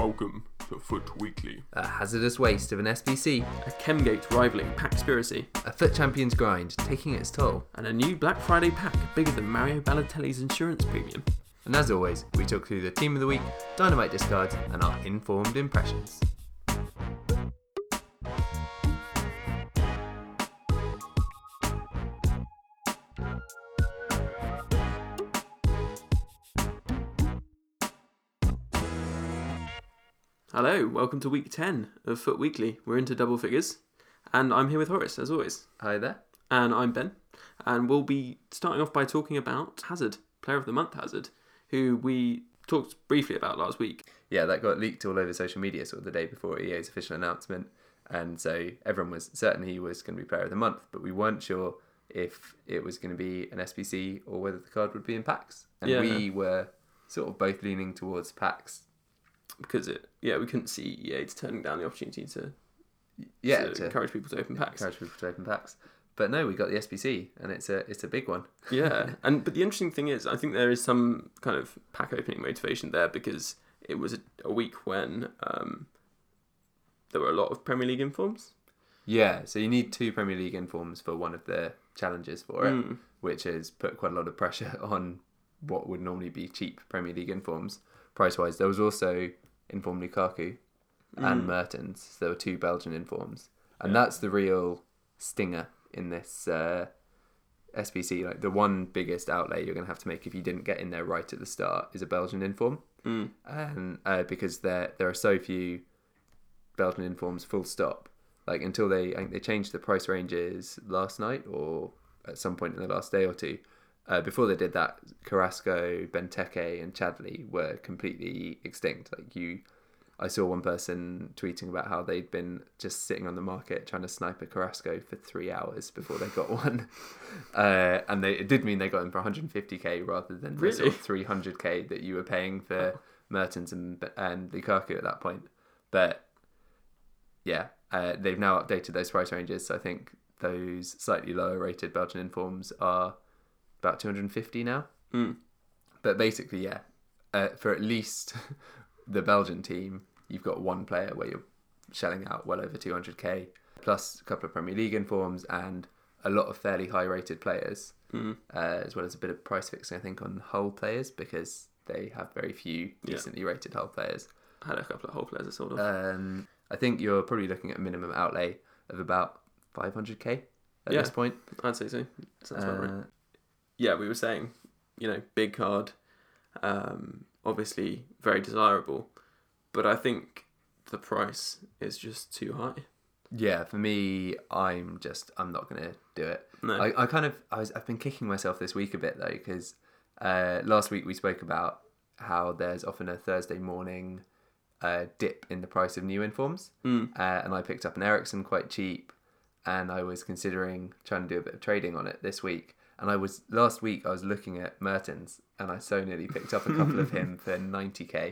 Welcome to Foot Weekly. A hazardous waste of an SBC, A Chemgate rivaling Packspiracy, a Foot Champions grind taking its toll. and a new Black Friday pack bigger than Mario Balotelli's insurance premium. And as always, we talk through the team of the week, dynamite discards, and our informed impressions. Hello, welcome to week 10 of Foot Weekly. We're into double figures, and I'm here with Horace, as always. Hi there. And I'm Ben, and we'll be starting off by talking about Hazard, Player of the Month Hazard, who we talked briefly about last week. Yeah, that got leaked all over social media sort of the day before EA's official announcement, and so everyone was certain he was going to be Player of the Month, but we weren't sure if it was going to be an SBC or whether the card would be in packs. And we were sort of both leaning towards packs. Because we couldn't see EA turning down the opportunity to encourage people to open packs. But no, we got the SBC, and it's a big one. Yeah, but the interesting thing is, I think there is some kind of pack opening motivation there because it was a week when there were a lot of Premier League informs. Yeah, so you need 2 Premier League informs for one of the challenges for it, which has put quite a lot of pressure on what would normally be cheap Premier League informs. Price-wise, there was also Inform Lukaku and Mertens. So there were 2 Belgian informs. And that's the real stinger in this SBC. Like the one biggest outlay you're going to have to make if you didn't get in there right at the start is a Belgian inform. And because there are so few Belgian informs full stop. Like until I think they changed the price ranges last night or at some point in the last day or two. Before they did that, Carrasco, Benteke, and Chadley were completely extinct. I saw one person tweeting about how they'd been just sitting on the market trying to snipe a Carrasco for 3 hours before they got one, and it did mean they got him for 150k rather than the sort of 300k that you were paying for Mertens and Lukaku at that point. But yeah, they've now updated those price ranges. So I think those slightly lower rated Belgian informs are about 250 now. But basically, for at least the Belgian team, you've got one player where you're shelling out well over 200k, plus a couple of Premier League informs and a lot of fairly high rated players, as well as a bit of price fixing, I think, on Hull players because they have very few decently rated Hull players. I had a couple of Hull players, sort of. I think you're probably looking at a minimum outlay of about 500k at this point. I'd say so. Sounds about right. Yeah, we were saying, big card, obviously very desirable, but I think the price is just too high. Yeah, for me, I'm not going to do it. No. I've been kicking myself this week a bit though, because last week we spoke about how there's often a Thursday morning dip in the price of new informs, and I picked up an Eriksen quite cheap, and I was considering trying to do a bit of trading on it this week. And last week I was looking at Mertens, and I so nearly picked up a couple of him for 90k.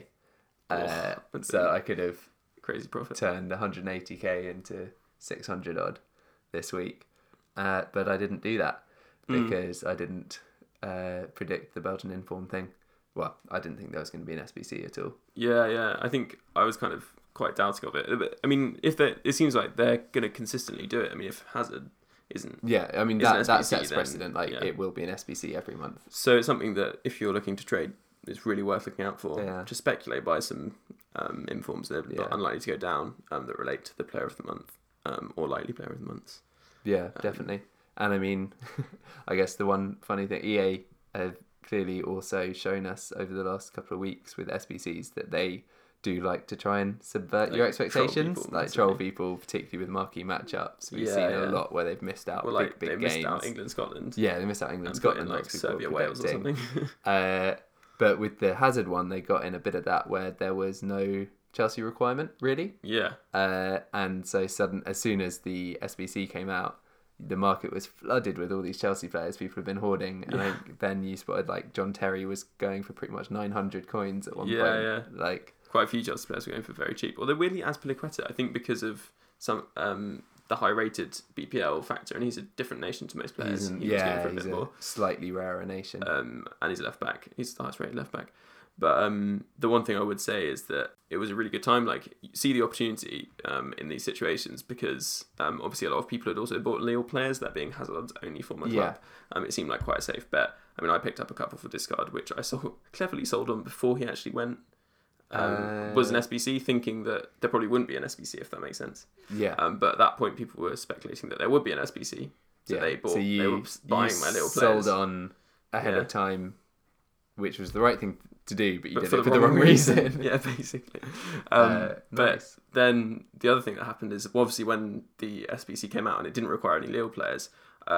So I could have crazy profit turned 180k into 600 odd this week, but I didn't do that because I didn't predict the Belgian inform thing. Well, I didn't think there was going to be an SBC at all. Yeah. I think I was kind of quite doubting of it. I mean, it seems like they're going to consistently do it. I mean, if Hazard isn't... Yeah, I mean, that SBC, sets precedent. It will be an SBC every month. So it's something that, if you're looking to trade, is really worth looking out for. Yeah. Just speculate by some informs that are unlikely to go down that relate to the Player of the Month or likely Player of the Months. Yeah, definitely. And I mean, I guess the one funny thing, EA have clearly also shown us over the last couple of weeks with SBCs that they do like to try and subvert your expectations, troll people, particularly with marquee matchups. We've seen a lot where they've missed out big games. Missed out England-Scotland. Yeah, they missed out England-Scotland. Like Serbia-Wales or something. But with the Hazard one, they got in a bit of that where there was no Chelsea requirement, really. Yeah. And so as soon as the SBC came out, the market was flooded with all these Chelsea players people have been hoarding. And I think then you spotted John Terry was going for pretty much 900 coins at one point. Yeah. Quite a few Chelsea players were going for very cheap. Although weirdly, Azpilicueta, I think because of some the high-rated BPL factor, and he's a different nation to most players. He's a slightly rarer nation. And he's a left-back. He's the highest-rated left-back. But the one thing I would say is that it was a really good time. Like, you see the opportunity in these situations because obviously a lot of people had also bought Lille players, that being Hazard's only former club. It seemed like quite a safe bet. I mean, I picked up a couple for discard, which I cleverly sold on before he actually went. Was an SBC, thinking that there probably wouldn't be an SBC, if that makes sense. Yeah. But at that point, people were speculating that there would be an SBC. So they bought. They were buying my Lille players. Sold on ahead of time, which was the right thing to do, but you did it for the wrong reason. Yeah, basically. Nice. But then the other thing that happened is, obviously, when the SBC came out and it didn't require any Lille players,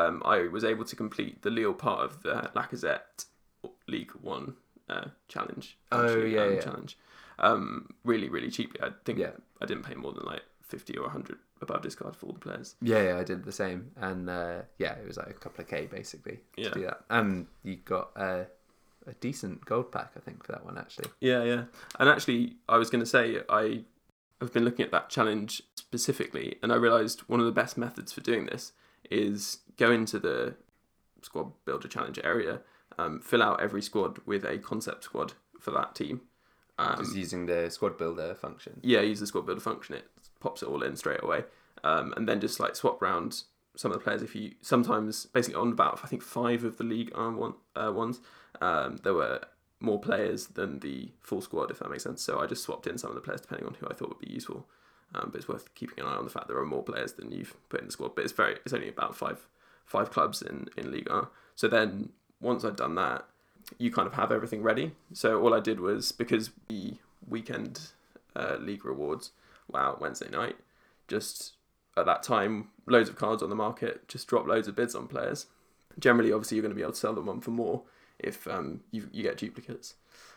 I was able to complete the Lille part of the Lacazette League One challenge. Challenge. Really, really cheaply. I think I didn't pay more than like 50 or 100 above discard for all the players. Yeah, I did the same, and it was like a couple of K basically to do that. And you got a decent gold pack, I think, for that one actually. Yeah. And actually, I was going to say, I've been looking at that challenge specifically, and I realised one of the best methods for doing this is go into the squad builder challenge area, fill out every squad with a concept squad for that team. Just using the squad builder function. Yeah, use the squad builder function. It pops it all in straight away. And then just like swap around some of the players. If you sometimes, basically on about, I think 5 of the league ones, there were more players than the full squad, if that makes sense. So I just swapped in some of the players depending on who I thought would be useful. But it's worth keeping an eye on the fact there are more players than you've put in the squad. But it's only about five clubs in Ligue 1. So then once I'd done that, you kind of have everything ready. So all I did was, because the weekend league rewards were out Wednesday night, just at that time, loads of cards on the market, just drop loads of bids on players. Generally, obviously, you're going to be able to sell them on for more if you get duplicates.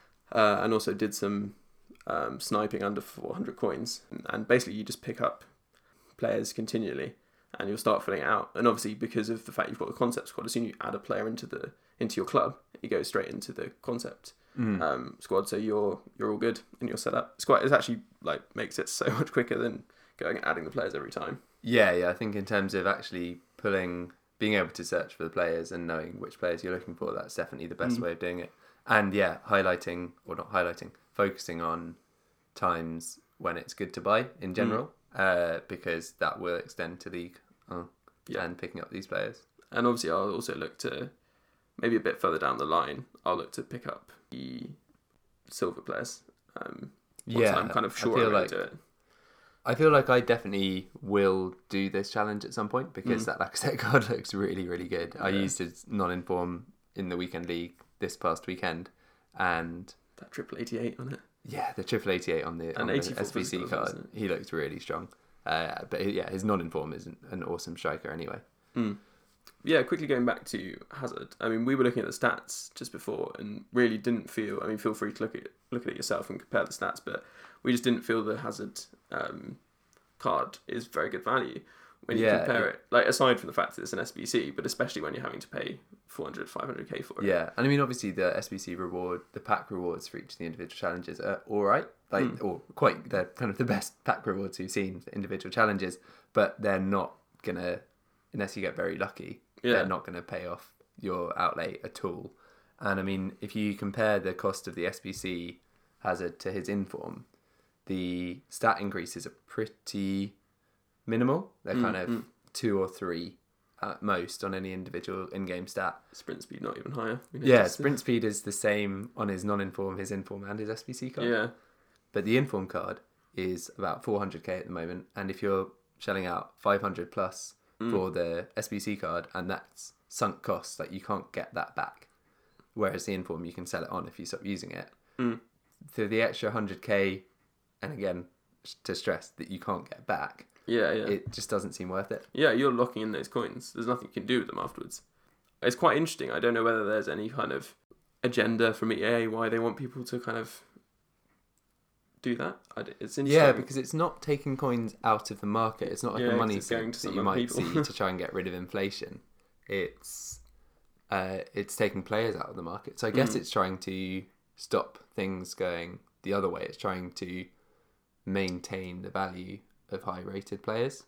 And also did some sniping under 400 coins. And basically, you just pick up players continually and you'll start filling it out. And obviously, because of the fact you've got the concept squad, as soon as you add a player into your club, it goes straight into the concept squad. So you're all good and you're set up. It's actually like makes it so much quicker than going and adding the players every time. Yeah. I think in terms of actually being able to search for the players and knowing which players you're looking for, that's definitely the best way of doing it. And focusing on times when it's good to buy in general, because that will extend to league and picking up these players. And obviously I'll also look to, maybe a bit further down the line, I'll look to pick up the silver players. Once I'm kind of sure I'm going to do it. I feel like I definitely will do this challenge at some point because that Lacazette card looks really, really good. Yeah. I used his non-inform in the weekend league this past weekend, and that triple 88 on it. Yeah, the triple 88 on the SBC card. He looks really strong. But his non-inform is an awesome striker anyway. Yeah, quickly going back to Hazard. I mean, we were looking at the stats just before and really didn't feel... I mean, feel free to look at it yourself and compare the stats, but we just didn't feel the Hazard card is very good value when you compare it. Like, aside from the fact that it's an SBC, but especially when you're having to pay 400, 500k for it. Yeah, and I mean, obviously the SBC reward, the pack rewards for each of the individual challenges are all right. Or quite, they're kind of the best pack rewards we've seen for individual challenges, but they're not going to, unless you get very lucky, they're not going to pay off your outlay at all. And I mean, if you compare the cost of the SBC Hazard to his inform, the stat increases are pretty minimal. They're kind of 2 or 3 at most on any individual in-game stat. Sprint speed not even higher. Sprint speed is the same on his non-inform, his inform, and his SBC card. Yeah. But the inform card is about 400k at the moment, and if you're shelling out 500 plus for the SBC card, and that's sunk costs, like you can't get that back. Whereas the inform, you can sell it on if you stop using it. So the extra 100k, and again, to stress that you can't get back, it just doesn't seem worth it. Yeah, you're locking in those coins. There's nothing you can do with them afterwards. It's quite interesting. I don't know whether there's any kind of agenda from EA why they want people to kind of do that. It's interesting. Yeah, because it's not taking coins out of the market. It's not like a money sink that you might see to try and get rid of inflation. It's taking players out of the market. So I guess it's trying to stop things going the other way. It's trying to maintain the value of high-rated players,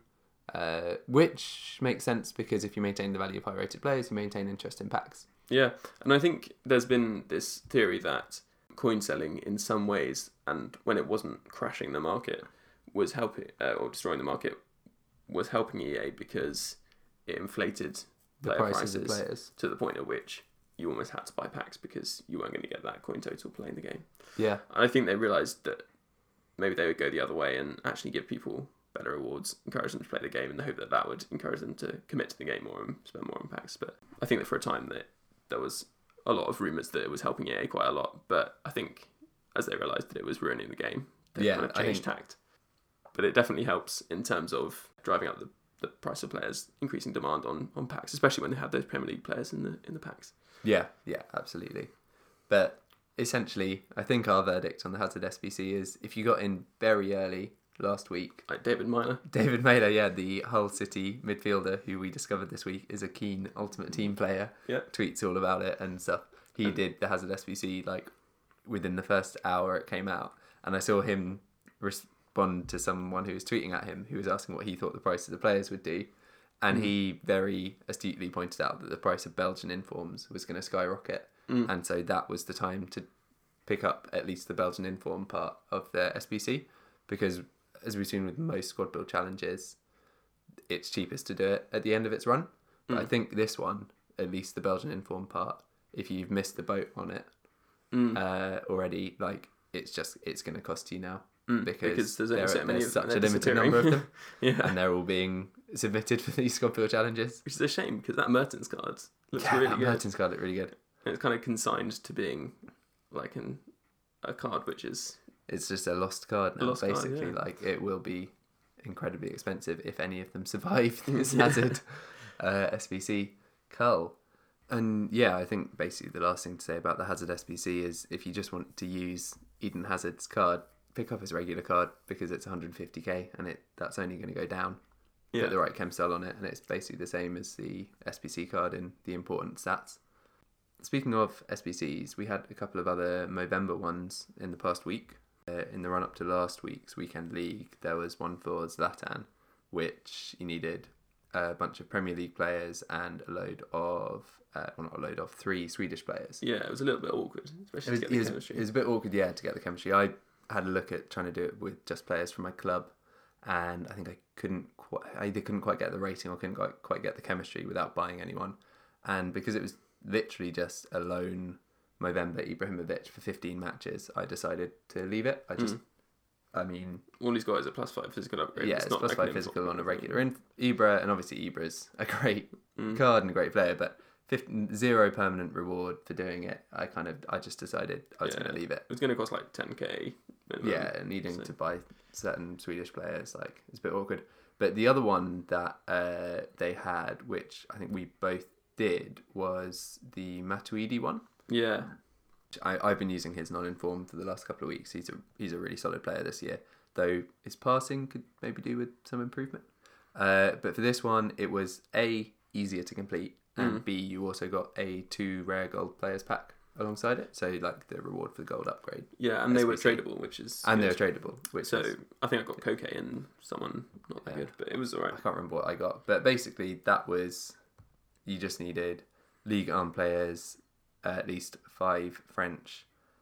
which makes sense because if you maintain the value of high-rated players, you maintain interest in packs. Yeah, and I think there's been this theory that coin selling in some ways, and when it wasn't crashing the market, was helping or destroying the market, was helping EA because it inflated The player prices of prices players. to the point at which you almost had to buy packs because you weren't going to get that coin total playing the game. Yeah. And I think they realised that maybe they would go the other way and actually give people better rewards, encourage them to play the game in the hope that that would encourage them to commit to the game more and spend more on packs. But I think that for a time that there was a lot of rumours that it was helping EA quite a lot, but I think as they realised that it was ruining the game, they kind of changed tact. But it definitely helps in terms of driving up the price of players, increasing demand on packs, especially when they have those Premier League players in the packs. Yeah, absolutely. But essentially, I think our verdict on the Hazard SBC is if you got in very early last week. Like David Meyler. David Meyler, yeah, the Hull City midfielder who we discovered this week is a keen Ultimate Team player. Yeah. Tweets all about it and stuff. He did the Hazard SBC like within the first hour it came out. And I saw him respond to someone who was tweeting at him who was asking what he thought the price of the players would do. And he very astutely pointed out that the price of Belgian informs was going to skyrocket. And so that was the time to pick up at least the Belgian inform part of the SBC. Because as we've seen with most squad build challenges, it's cheapest to do it at the end of its run. But I think this one, at least the Belgian inform part, if you've missed the boat on it already, like it's going to cost you now. Because there's only so many there's of them, such a limited disappearing. number of them. Yeah. And they're all being submitted for these squad build challenges. Which is a shame because that Mertens card looks Yeah, really that good. Mertens card looked really good. And it's kind of consigned to being like a card which is... It's just a lost card now, lost card, basically. yeah. Like it will be incredibly expensive if any of them survive this Hazard SBC cull. And yeah, I think basically the last thing to say about the Hazard SBC is if you just want to use Eden Hazard's card, pick up his regular card because it's 150k and that's only going to go down. Yeah. Put the right chem cell on it and it's basically the same as the SBC card in the important stats. Speaking of SBCs, we had a couple of other Movember ones in the past week. In the run-up to last week's Weekend League, there was one for Zlatan, which you needed a bunch of Premier League players and a load of, three Swedish players. Yeah, it was a little bit awkward, especially to get the chemistry. It was a bit awkward, yeah, to get the chemistry. I had a look at trying to do it with just players from my club, and I think I either couldn't quite get the rating or couldn't quite get the chemistry without buying anyone. And because it was literally just a lone Movember Ibrahimovic for 15 matches, I decided to leave it. I mean... All he's got is a +5 physical upgrade. Yeah, it's not +5 like physical on a regular Ibra, and obviously Ibra's a great card and a great player, but 0 permanent reward for doing it. I just decided I was going to leave it. It was going to cost like 10k. Minimum, Yeah, needing to buy certain Swedish players, like, it's a bit awkward. But the other one that they had, which I think we both did, was the Matuidi one. Yeah. I've been using his non-informed for the last couple of weeks. He's a really solid player this year, though his passing could maybe do with some improvement. But for this one, it was A, easier to complete, and B, you also got a 2 rare gold players pack alongside it. So like the reward for the gold upgrade. Yeah, and they were tradable, which is... And they were tradable. I think I got Koke and someone not that good, but it was alright. I can't remember what I got. But basically, that was... You just needed Ligue 1 players, at least 5 French,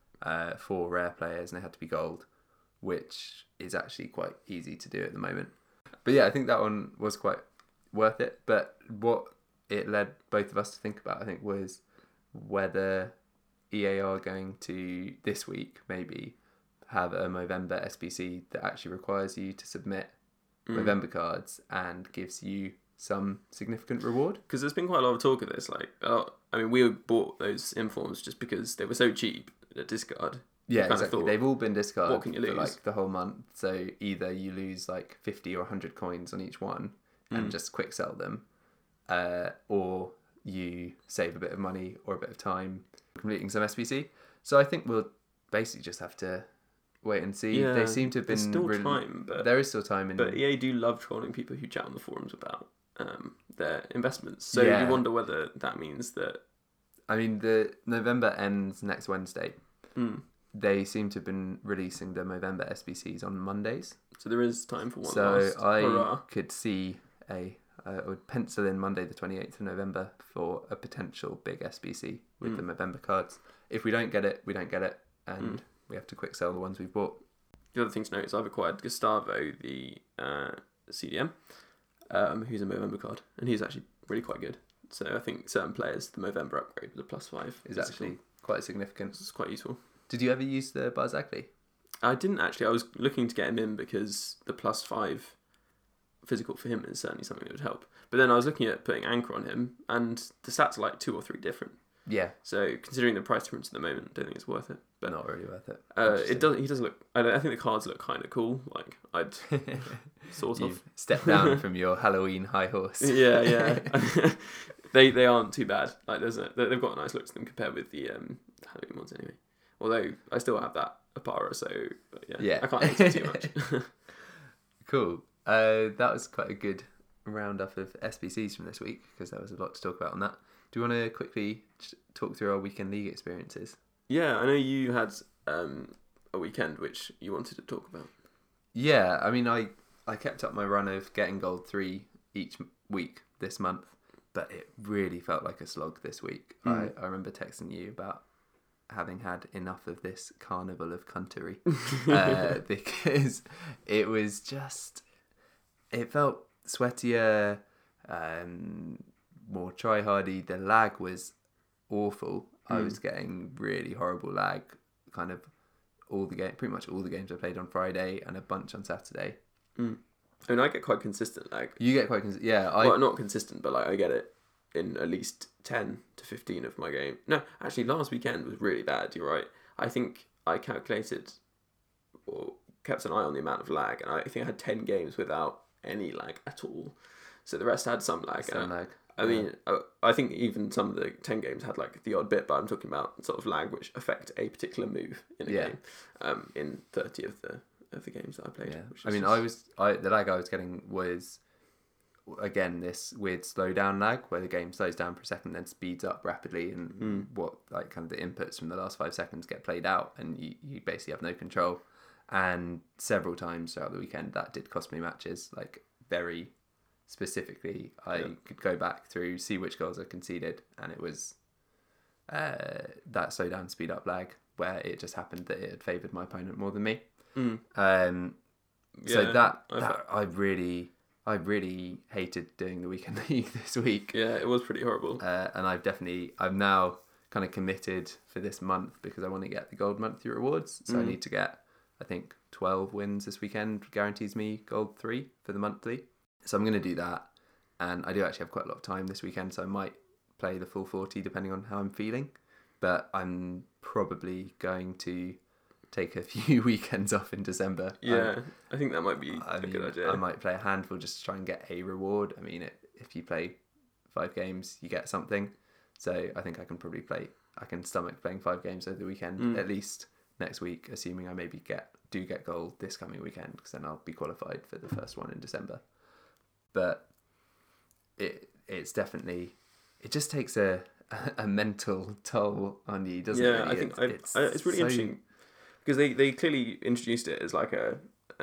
4 rare players, and they had to be gold, which is actually quite easy to do at the moment. But yeah, I think that one was quite worth it. But what it led both of us to think about, I think, was whether EA are going to, this week, maybe, have a Movember SBC that actually requires you to submit Movember cards and gives you some significant reward. Because there's been quite a lot of talk of this. Like, we bought those informs just because they were so cheap at discard. Yeah, exactly. They've all been discarded what can you lose? For like the whole month. So either you lose like 50 or 100 coins on each one and just quick sell them, or you save a bit of money or a bit of time completing some SBC. So I think we'll basically just have to wait and see. Yeah, they seem to have been... There's still time, but... There is still time. But EA do love trolling people who chat on the forums about their investments. So you wonder whether that means that... I mean, the November ends next Wednesday. They seem to have been releasing the Movember SBCs on Mondays. So there is time for one last. So I hurrah. could see I would pencil in Monday the 28th of November for a potential big SBC with the Movember cards. If we don't get it, we don't get it. and we have to quick sell the ones we've bought. The other thing to note is I've acquired Gustavo, the CDM, who's a Movember card, and he's actually really quite good. So I think certain players, the Movember upgrade with a +5 is actually quite significant. It's quite useful. Did you ever use the Barzagli? I didn't actually. I was looking to get him in because the +5 physical for him is certainly something that would help. But then I was looking at putting Anchor on him, and the stats are like 2 or 3 different. Yeah. So considering the price difference at the moment, I don't think it's worth it. But not really worth it. It does. He does look. I think the cards look kind of cool. Like I'd sort of step down from your Halloween high horse. Yeah. They aren't too bad. Like they've got a nice look to them compared with the Halloween ones anyway. Although I still have that Apara, so yeah. I can't hate it too much. Cool. That was quite a good roundup of SBCs from this week because there was a lot to talk about on that. Do you want to quickly talk through our weekend league experiences? Yeah, I know you had a weekend which you wanted to talk about. Yeah, I mean, I kept up my run of getting gold 3 each week this month, but it really felt like a slog this week. I remember texting you about having had enough of this carnival of cuntery because it was just, it felt sweatier, more try-hardy. The lag was awful. I was getting really horrible lag, kind of pretty much all the games I played on Friday and a bunch on Saturday. I mean, I get quite consistent lag. You get quite consistent, yeah. Well, not consistent, but like I get it in at least 10 to 15 of my game. No, actually, last weekend was really bad. You're right. I think I calculated or kept an eye on the amount of lag, and I think I had 10 games without any lag at all. So the rest had some lag. I mean, I think even some of the 10 games had like the odd bit, but I'm talking about sort of lag which affect a particular move in a game. In 30 of the games that I played. Yeah. I mean, the lag I was getting was, again, this weird slowdown lag where the game slows down for a second, then speeds up rapidly, and what like kind of the inputs from the last 5 seconds get played out, and you basically have no control. And several times throughout the weekend, that did cost me matches. Like very specifically, I could go back through, see which goals I conceded, and it was that slow down, speed up lag where it just happened that it had favoured my opponent more than me. So that I really hated doing the weekend league this week. Yeah, it was pretty horrible. And I've now kind of committed for this month because I want to get the gold monthly rewards. So I need to get, I think, 12 wins this weekend guarantees me gold 3 for the monthly. So I'm going to do that. And I do actually have quite a lot of time this weekend, so I might play the full 40 depending on how I'm feeling. But I'm probably going to take a few weekends off in December. Yeah, I think that might be a good idea. I might play a handful just to try and get a reward. I mean, if you play 5 games, you get something. So I think I can stomach playing 5 games over the weekend, at least next week, assuming I maybe do get gold this coming weekend, because then I'll be qualified for the first one in December. But it's definitely, it just takes a mental toll on you, doesn't it? Yeah, really? I think it's really interesting because they clearly introduced it as like a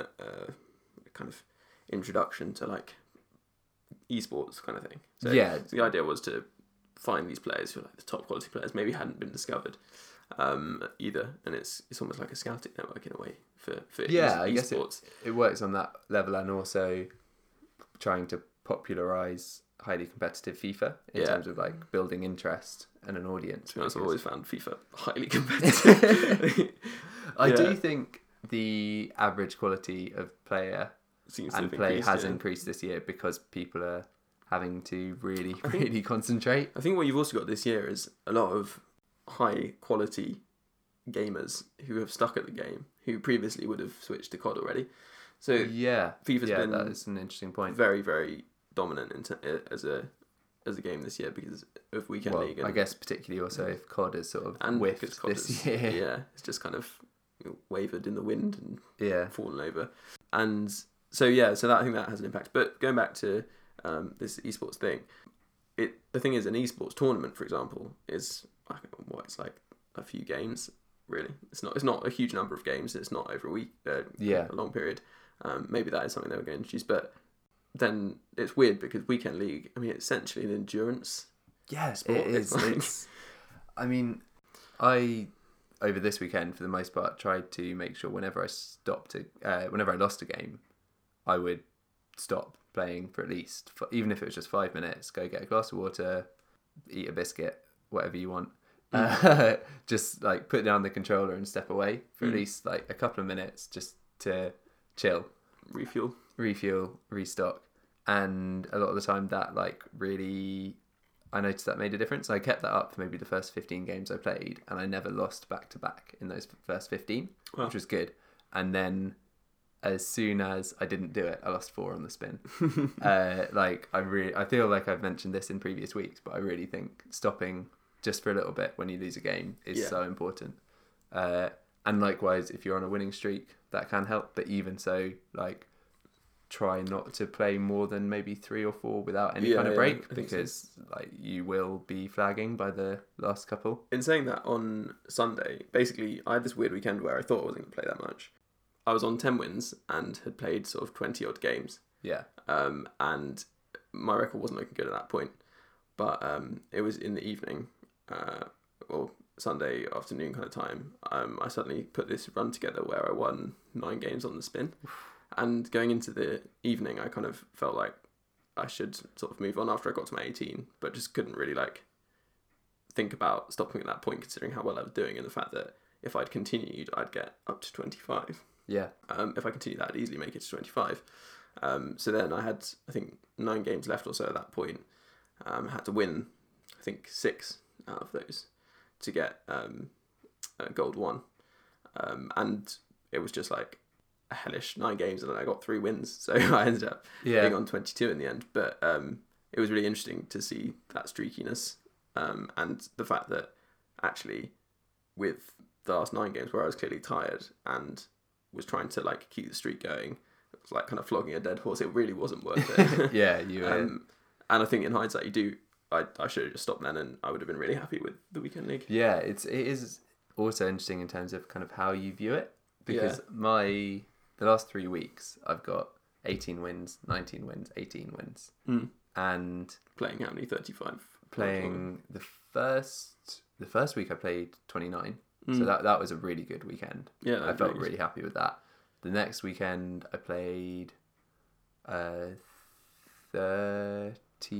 kind of introduction to like esports kind of thing. So yeah, the idea was to find these players who are like the top quality players, maybe hadn't been discovered either, and it's almost like a scouting network in a way for I esports. guess it works on that level, and also trying to popularize highly competitive FIFA in terms of like building interest and an audience. I've always found FIFA highly competitive. I do think the average quality of player and play has increased this year because people are having to really concentrate. I think what you've also got this year is a lot of high quality gamers who have stuck at the game, who previously would have switched to COD already. So FIFA's been that is an interesting point. Very, very dominant as a game this year because of weekend league. And, I guess particularly also if COD is sort of whiffed this year. Yeah, it's just kind of wavered in the wind and fallen over. And so that I think that has an impact. But going back to this esports thing, the thing is, an esports tournament, for example, is it's like a few games. Really, it's not a huge number of games. It's not over a week, a long period. Maybe that is something they were going to introduce, but then it's weird because weekend league, I mean, it's essentially an endurance. Yes, sport. It is. I mean, I over this weekend, for the most part, tried to make sure whenever I lost a game, I would stop playing for at least, even if it was just 5 minutes, go get a glass of water, eat a biscuit, whatever you want. Just like put down the controller and step away for at least like a couple of minutes just to chill, refuel, restock. And a lot of the time that like really, I noticed that made a difference. I kept that up for maybe the first 15 games I played, and I never lost back to back in those first 15, which was good. And then as soon as I didn't do it, I lost 4 on the spin. I feel like I've mentioned this in previous weeks, but I really think stopping just for a little bit when you lose a game is so important. And likewise, if you're on a winning streak, that can help. But even so, like, try not to play more than maybe 3 or 4 without any kind of break, because like you will be flagging by the last couple. In saying that, on Sunday, basically, I had this weird weekend where I thought I wasn't going to play that much. I was on 10 wins and had played sort of 20 odd games. Yeah. And my record wasn't looking good at that point. But it was in the evening, or Sunday afternoon kind of time. I suddenly put this run together where I won 9 games on the spin. And going into the evening, I kind of felt like I should sort of move on after I got to my 18, but just couldn't really like think about stopping at that point, considering how well I was doing and the fact that if I'd continued, I'd get up to 25. Yeah. If I continued that, I'd easily make it to 25. So then I had, I think, 9 games left or so at that point. I had to win, I think, 6 out of those to get gold 1. And it was just like a hellish 9 games, and then I got 3 wins. So I ended up being on 22 in the end. But it was really interesting to see that streakiness, and the fact that actually with the last 9 games where I was clearly tired and was trying to like keep the streak going, it was like kind of flogging a dead horse. It really wasn't worth it. Yeah, you and I think in hindsight, I should have just stopped then, and I would have been really happy with the weekend league. Yeah, it is also interesting in terms of kind of how you view it, because the last 3 weeks I've got 18 wins, 19 wins, 18 wins, and playing how many? 35. Playing the first week I played 29, so that was a really good weekend. Yeah, I felt really happy with that. The next weekend I played 30,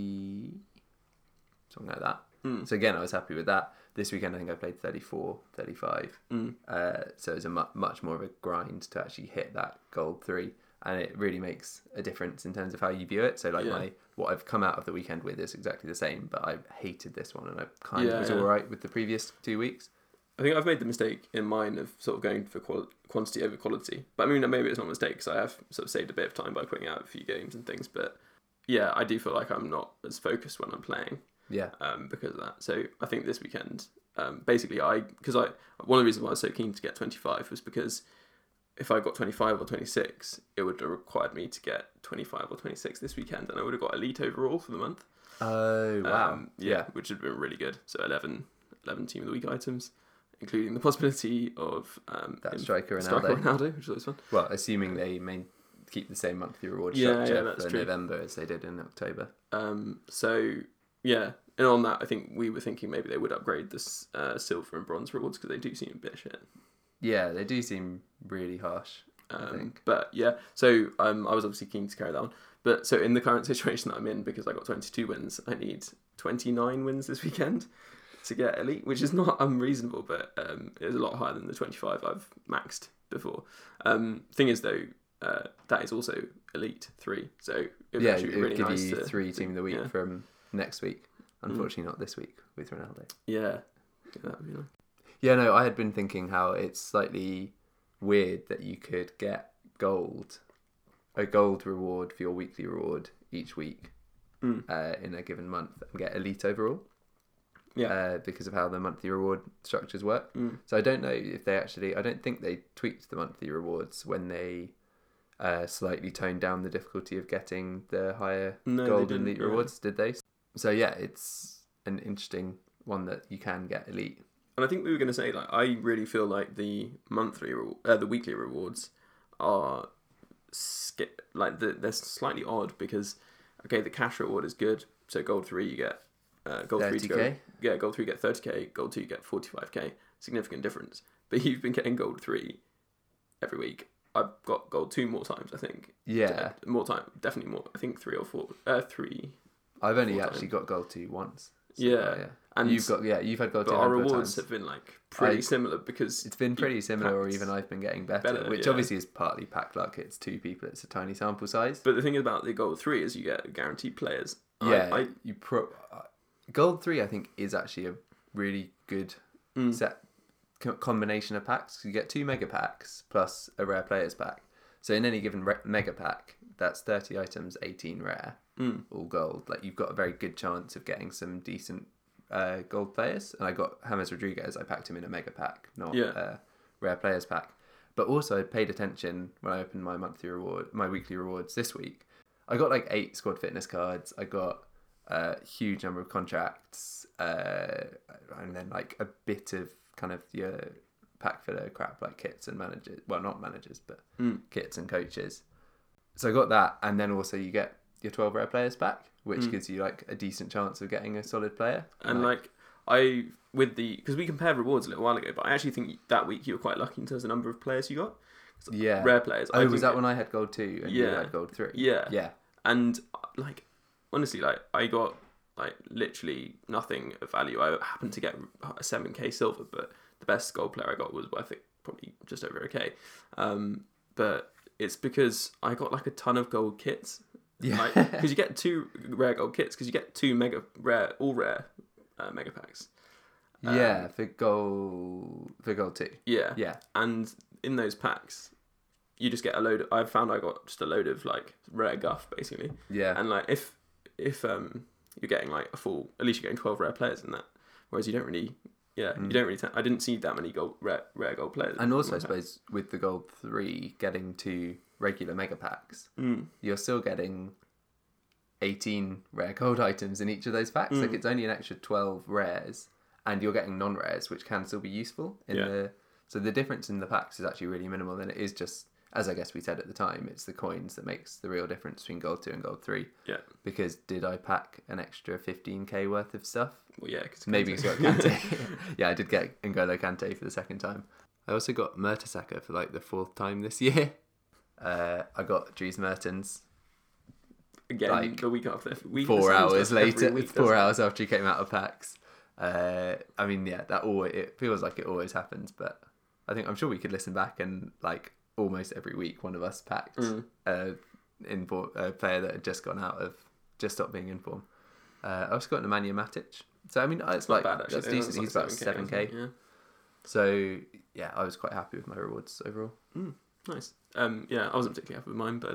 something like that. So again, I was happy with that. This weekend I think I played 34, 35. So it was a much more of a grind to actually hit that gold 3, and it really makes a difference in terms of how you view it. So like what I've come out of the weekend with is exactly the same, but I hated this one, and I kind of was all right with the previous 2 weeks. I think I've made the mistake in mine of sort of going for quantity over quality. But I mean, maybe it's not a mistake, because I have sort of saved a bit of time by putting out a few games and things. But yeah, I do feel like I'm not as focused when I'm playing. Yeah. Because of that. So I think this weekend, basically, one of the reasons why I was so keen to get 25 was because if I got 25 or 26, it would have required me to get 25 or 26 this weekend, and I would have got elite overall for the month. Oh, wow. Yeah, which would have been really good. So 11 team of the week items, including the possibility of that striker Ronaldo, which is always fun. Well, assuming they keep the same monthly reward structure for true. November as they did in October. So yeah, and on that, I think we were thinking maybe they would upgrade this silver and bronze rewards, because they do seem a bit shit. Yeah, they do seem really harsh, I think. But yeah, so I was obviously keen to carry that on. But so in the current situation that I'm in, because I got 22 wins, I need 29 wins this weekend to get elite, which is not unreasonable, but it is a lot higher than the 25 I've maxed before. Thing is though, that is also elite 3, so it would actually be really give nice you to 3 team of the week from next week. Unfortunately, not this week with Ronaldo. Yeah, that would be nice. Yeah, no, I had been thinking how it's slightly weird that you could get a gold reward for your weekly reward each week in a given month, and get elite overall. Yeah. Because of how the monthly reward structures work. So I don't know if I don't think they tweaked the monthly rewards when they slightly toned down the difficulty of getting the higher gold and elite rewards, did they? So yeah, it's an interesting one that you can get elite. And I think we were going to say, like, I really feel like the weekly rewards are they're slightly odd, because okay, the cash reward is good. So gold 3 you get gold 3 to go. Yeah, gold 3 you get 30k, gold 2 you get 45k. Significant difference. but you've been getting gold 3 every week. I've got gold 2 more times, I think. Yeah. More time, definitely more. I think 3 or 4. 3. I've only 4 actually times. got gold 2 once. So, Yeah. And you've had gold 2 but a our handful of rewards times. have been like pretty similar because It's been pretty similar, or packs even I've been getting better, which yeah. obviously is partly pack luck. It's 2 people, it's a tiny sample size. But the thing about the gold 3 is you get guaranteed players. Yeah, gold 3 I think is actually a really good set combination of packs. You get 2 mega packs plus a rare players pack. So in any given mega pack, that's 30 items, 18 rare, all gold. Like you've got a very good chance of getting some decent gold players. And I got James Rodriguez. I packed him in a mega pack, not a rare players pack. But also I paid attention when I opened my weekly rewards this week. I got like 8 squad fitness cards. I got a huge number of contracts, and then like a bit of kind of your pack filler crap like kits and managers. Well, not managers, but kits and coaches. So I got that, and then also you get your 12 rare players pack, which gives you like a decent chance of getting a solid player. And because we compared rewards a little while ago, but I actually think that week you were quite lucky in terms of the number of players you got. Yeah, rare players. Oh, was that when I had gold 2 and you had gold 3? Yeah. And like honestly, like I got like literally nothing of value. I happened to get a 7k silver, but the best gold player I got was, I think, probably just over a k. But it's because I got like a ton of gold kits. Yeah, because you get 2 rare gold kits because you get 2 all rare mega packs. For gold 2. Yeah. And in those packs, you just get a load. I found I got just a load of like rare guff basically. Yeah. And like if you're getting like a full, at least you're getting 12 rare players in that. Whereas you don't really. Yeah, you don't really. I didn't see that many rare gold players. And also, I suppose with the gold 3 getting 2 regular mega packs, you're still getting 18 rare gold items in each of those packs. Like it's only an extra 12 rares, and you're getting non-rares, which can still be useful So the difference in the packs is actually really minimal, and it is just, as I guess we said at the time, it's the coins that makes the real difference between gold 2 and gold 3. Yeah. Because did I pack an extra 15k worth of stuff? Well, yeah. Cause Maybe because I got Kante. Yeah, I did get N'Golo Kante for the second time. I also got Mertesacker for like the 4th time this year. I got Dries Mertens. Again, like, the week after. 4 hours later. 4 hours after he came out of packs. I mean, yeah, it feels like it always happens, but I think I'm sure we could listen back and like almost every week one of us packed a player that had just stopped being in form. I also got Nemanja Matic. So I mean, it's like not bad, actually. that's decent. He's about 7k. Yeah. So yeah, I was quite happy with my rewards overall. Nice. Yeah, I wasn't particularly happy with mine,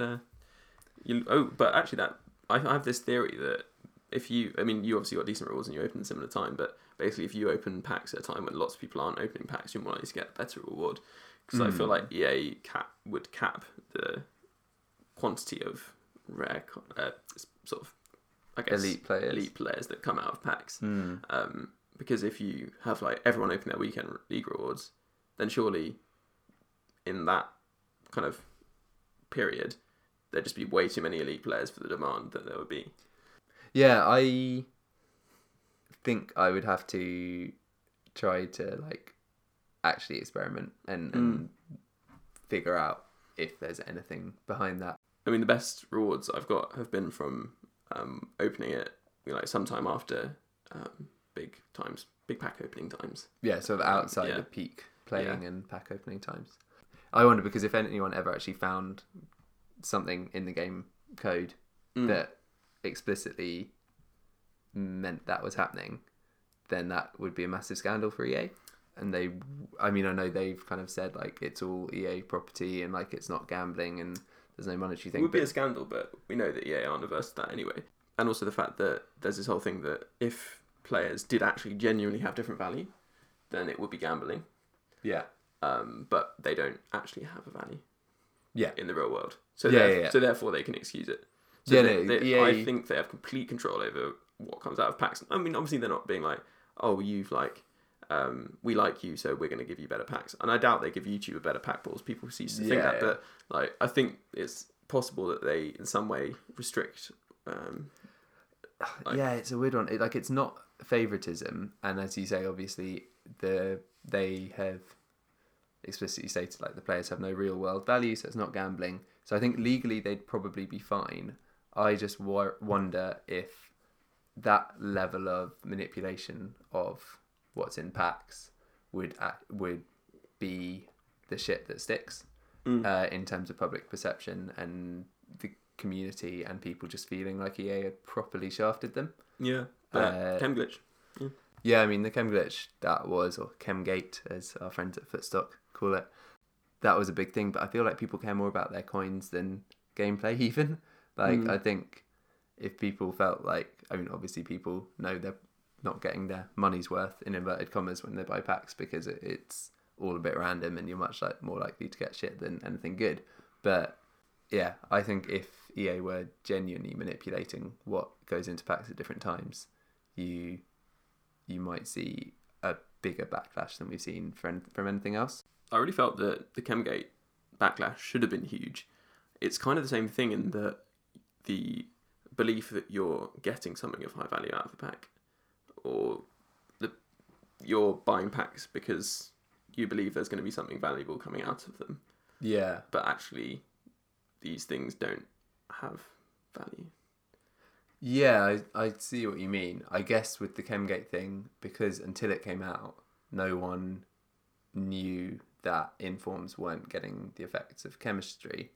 but but actually I have this theory that you obviously got decent rewards and you open a similar time, but basically if you open packs at a time when lots of people aren't opening packs, you're more likely to get a better reward. Because I feel like EA would cap the quantity of rare sort of, I guess, elite players that come out of packs. Because if you have like everyone open their weekend league rewards, then surely in that kind of period there'd just be way too many elite players for the demand that there would be. Yeah, I think I would have to try to like actually experiment and figure out if there's anything behind that. I mean, the best rewards I've got have been from opening it sometime after big pack opening times. Yeah, sort of outside of peak playing and pack opening times. I wonder, because if anyone ever actually found something in the game code that explicitly meant that was happening, then that would be a massive scandal for EA. And I know they've kind of said like it's all EA property and like it's not gambling and there's no monetary thing. It would be a scandal, but we know that EA aren't averse to that anyway. And also the fact that there's this whole thing that if players did actually genuinely have different value, then it would be gambling. Yeah. But they don't actually have a value. Yeah. In the real world. So so therefore they can excuse it. So EA... I think they have complete control over what comes out of packs. I mean, obviously they're not being like, oh, you've like, we like you, so we're going to give you better packs. And I doubt they give YouTube a better pack pools. People used to think that, but like, I think it's possible that they in some way restrict. It's a weird one. It's not favoritism, and as you say, obviously they have explicitly stated like the players have no real world value, so it's not gambling. So I think legally they'd probably be fine. I just wonder if that level of manipulation of what's in packs would be the shit that sticks in terms of public perception and the community and people just feeling like EA had properly shafted them. Yeah, Chem glitch. Yeah, I mean, the Chem glitch, that was, or Chemgate, as our friends at Footstock call it, that was a big thing, but I feel like people care more about their coins than gameplay even. Like, I think if people felt like, I mean, obviously people know they're not getting their money's worth, in inverted commas, when they buy packs, because it's all a bit random and you're much more likely to get shit than anything good. But yeah, I think if EA were genuinely manipulating what goes into packs at different times, you might see a bigger backlash than we've seen from anything else. I really felt that the Chemgate backlash should have been huge. It's kind of the same thing in that the belief that you're getting something of high value out of a pack, or you're buying packs because you believe there's going to be something valuable coming out of them. Yeah. But actually, these things don't have value. Yeah, I see what you mean. I guess with the Chemgate thing, because until it came out, no one knew that informs weren't getting the effects of chemistry,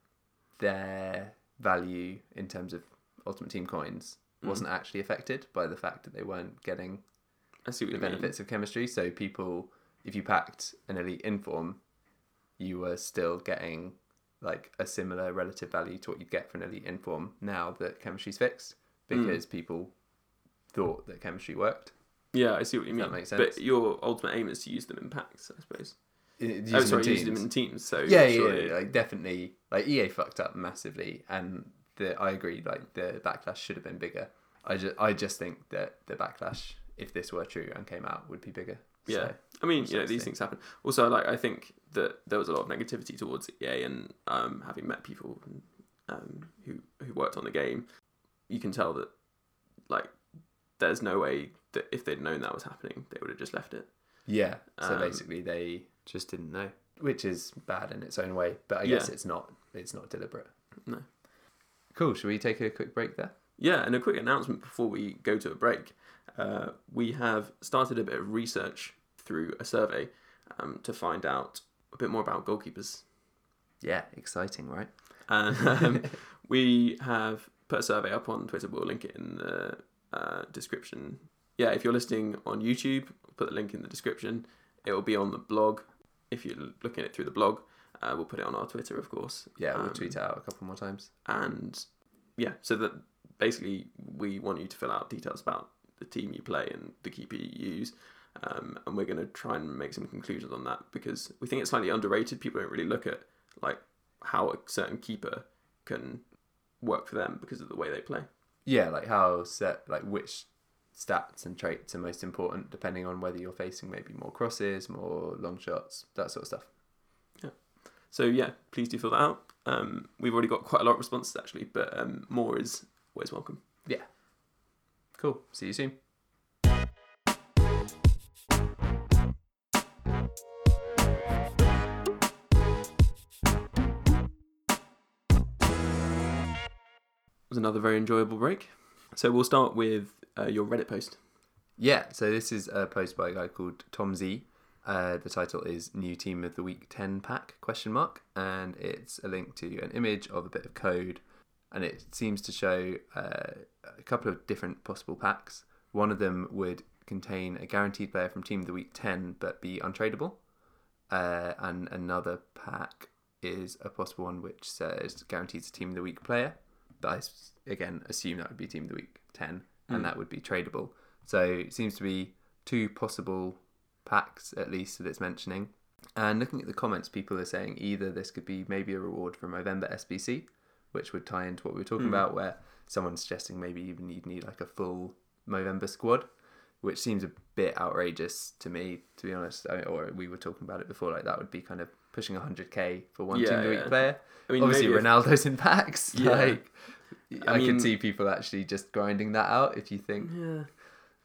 their value in terms of Ultimate Team coins wasn't actually affected by the fact that they weren't getting the benefits of chemistry. So people, if you packed an Elite Inform, you were still getting like a similar relative value to what you'd get for an Elite Inform now that chemistry's fixed, because people thought that chemistry worked. Yeah, I see what you mean. That makes sense. But your ultimate aim is to use them in packs, I suppose. Use them in teams. So yeah, like definitely, like EA fucked up massively, and I agree. Like the backlash should have been bigger. I just think that the backlash, if this were true and came out, would be bigger. Yeah, so, I mean, these things happen. Also, like I think that there was a lot of negativity towards EA, and having met people who worked on the game, you can tell that like there's no way that if they'd known that was happening, they would have just left it. Yeah. So basically, they just didn't know, which is bad in its own way. But I guess it's not deliberate. No. Cool. Should we take a quick break there? Yeah, and a quick announcement before we go to a break. We have started a bit of research through a survey to find out a bit more about goalkeepers. Yeah, exciting, right? And we have put a survey up on Twitter. We'll link it in the description. Yeah, if you're listening on YouTube, put the link in the description. It will be on the blog. If you're looking at it through the blog, we'll put it on our Twitter, of course. Yeah, we'll tweet it out a couple more times. And yeah, so that basically we want you to fill out details about the team you play and the keeper you use. And we're going to try and make some conclusions on that, because we think it's slightly underrated. People don't really look at like how a certain keeper can work for them because of the way they play. Yeah, like which stats and traits are most important depending on whether you're facing maybe more crosses, more long shots, that sort of stuff. Yeah. So yeah, please do fill that out. We've already got quite a lot of responses actually, but more is always welcome. Yeah. Cool. See you soon. It was another very enjoyable break. So we'll start with your Reddit post. Yeah, so this is a post by a guy called Tom Z. The title is New Team of the Week 10 Pack, ? And it's a link to an image of a bit of code, and it seems to show a couple of different possible packs. One of them would contain a guaranteed player from Team of the Week 10 but be untradeable, and another pack is a possible one which says guarantees a Team of the Week player, but I again assume that would be Team of the Week 10 and that would be tradable. So it seems to be two possible packs at least that it's mentioning. And looking at the comments, people are saying either this could be maybe a reward from Movember SBC, which would tie into what we were talking about, where someone's suggesting maybe even you'd need like a full Movember squad, which seems a bit outrageous to me, to be honest. Or we were talking about it before, like that would be kind of pushing 100k for one Team of the Week player. I mean, obviously Ronaldo's in packs. Yeah. Like, I could see people actually just grinding that out if you think. Yeah.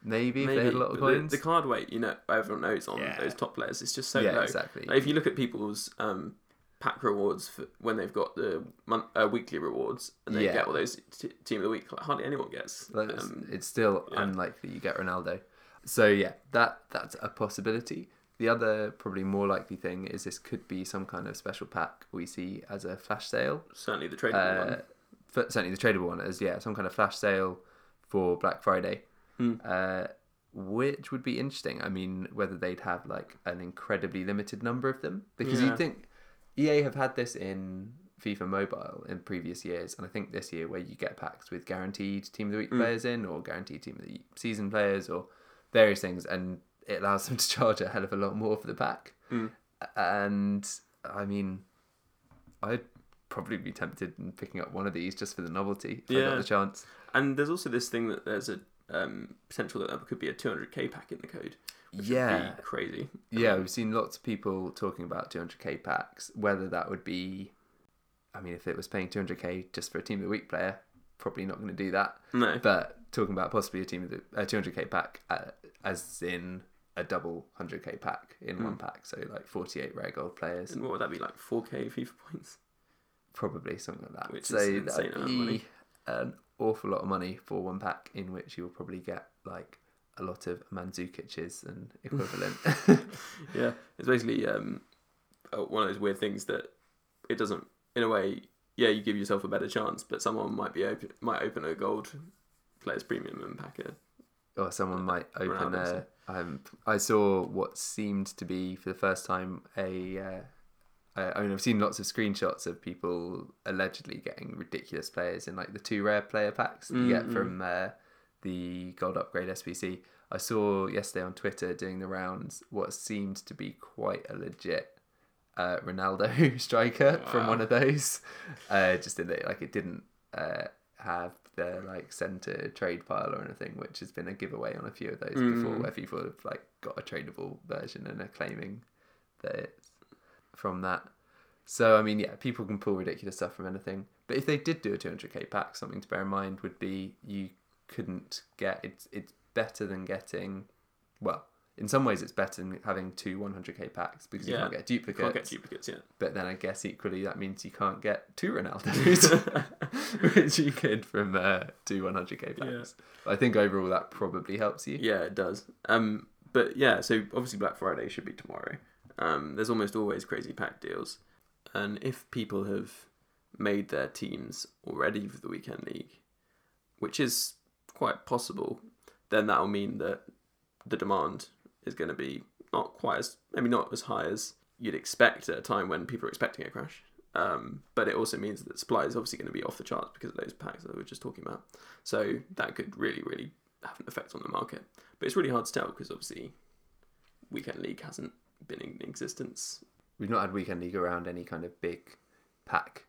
maybe if they had a lot of but coins. the card weight, everyone knows on Yeah. those top players, it's just so Yeah, low. exactly. Like, if you look at people's pack rewards for when they've got the weekly rewards and they get all those team of the week, like, hardly anyone gets. It's still unlikely you get Ronaldo. So yeah, that's a possibility. The other probably more likely thing is this could be some kind of special pack we see as a flash sale. Certainly the tradable one. Certainly the tradable one is some kind of flash sale for Black Friday, which would be interesting. I mean, whether they'd have like an incredibly limited number of them, because you'd think EA have had this in FIFA Mobile in previous years, and I think this year where you get packs with guaranteed Team of the Week players in, or guaranteed Team of the Season players, or various things, and it allows them to charge a hell of a lot more for the pack. And I mean, I'd probably be tempted in picking up one of these just for the novelty if I got the chance. And there's also this thing that there's a potential that there could be a 200k pack in the code, which would be crazy. Yeah, we've seen lots of people talking about 200k packs. Whether that would be, I mean, if it was paying 200k just for a Team of the Week player, probably not going to do that. No. But talking about possibly a 200k pack, as in a double 100k pack in one pack, so like 48 rare gold players. And what would that be, like 4k FIFA points? Probably something like that. Which so is insane amount of money. An awful lot of money for one pack, in which you'll probably get like a lot of Mandzukic's and equivalent. Yeah, it's basically one of those weird things that it doesn't, in a way, you give yourself a better chance, but someone might open a gold players premium and pack it. Or someone might open a. I saw what seemed to be for the first time I mean, I've seen lots of screenshots of people allegedly getting ridiculous players in like the 2 rare player packs that you get from the Gold Upgrade SBC. I saw yesterday on Twitter doing the rounds what seemed to be quite a legit Ronaldo striker from one of those. Just in that, like, it didn't have the like center trade pile or anything, which has been a giveaway on a few of those before, where people have like got a tradable version and are claiming that it's from that. So I mean, people can pull ridiculous stuff from anything. But if they did do a 200k pack, something to bear in mind would be you couldn't get it's better than getting, well, in some ways it's better than having 2 100k packs, because you can't get duplicates. You can't get duplicates, But then I guess equally that means you can't get 2 Ronaldos, which you could from 2 100k packs. But I think overall that probably helps you. Yeah, it does. But yeah, so obviously Black Friday should be tomorrow. There's almost always crazy pack deals. And if people have made their teams already for the Weekend League, which is quite possible, then that'll mean that the demand is going to be maybe not as high as you'd expect at a time when people are expecting a crash. But it also means that supply is obviously going to be off the charts because of those packs that we were just talking about. So that could really, really have an effect on the market. But it's really hard to tell because obviously Weekend League hasn't been in existence. We've not had Weekend League around any kind of big pack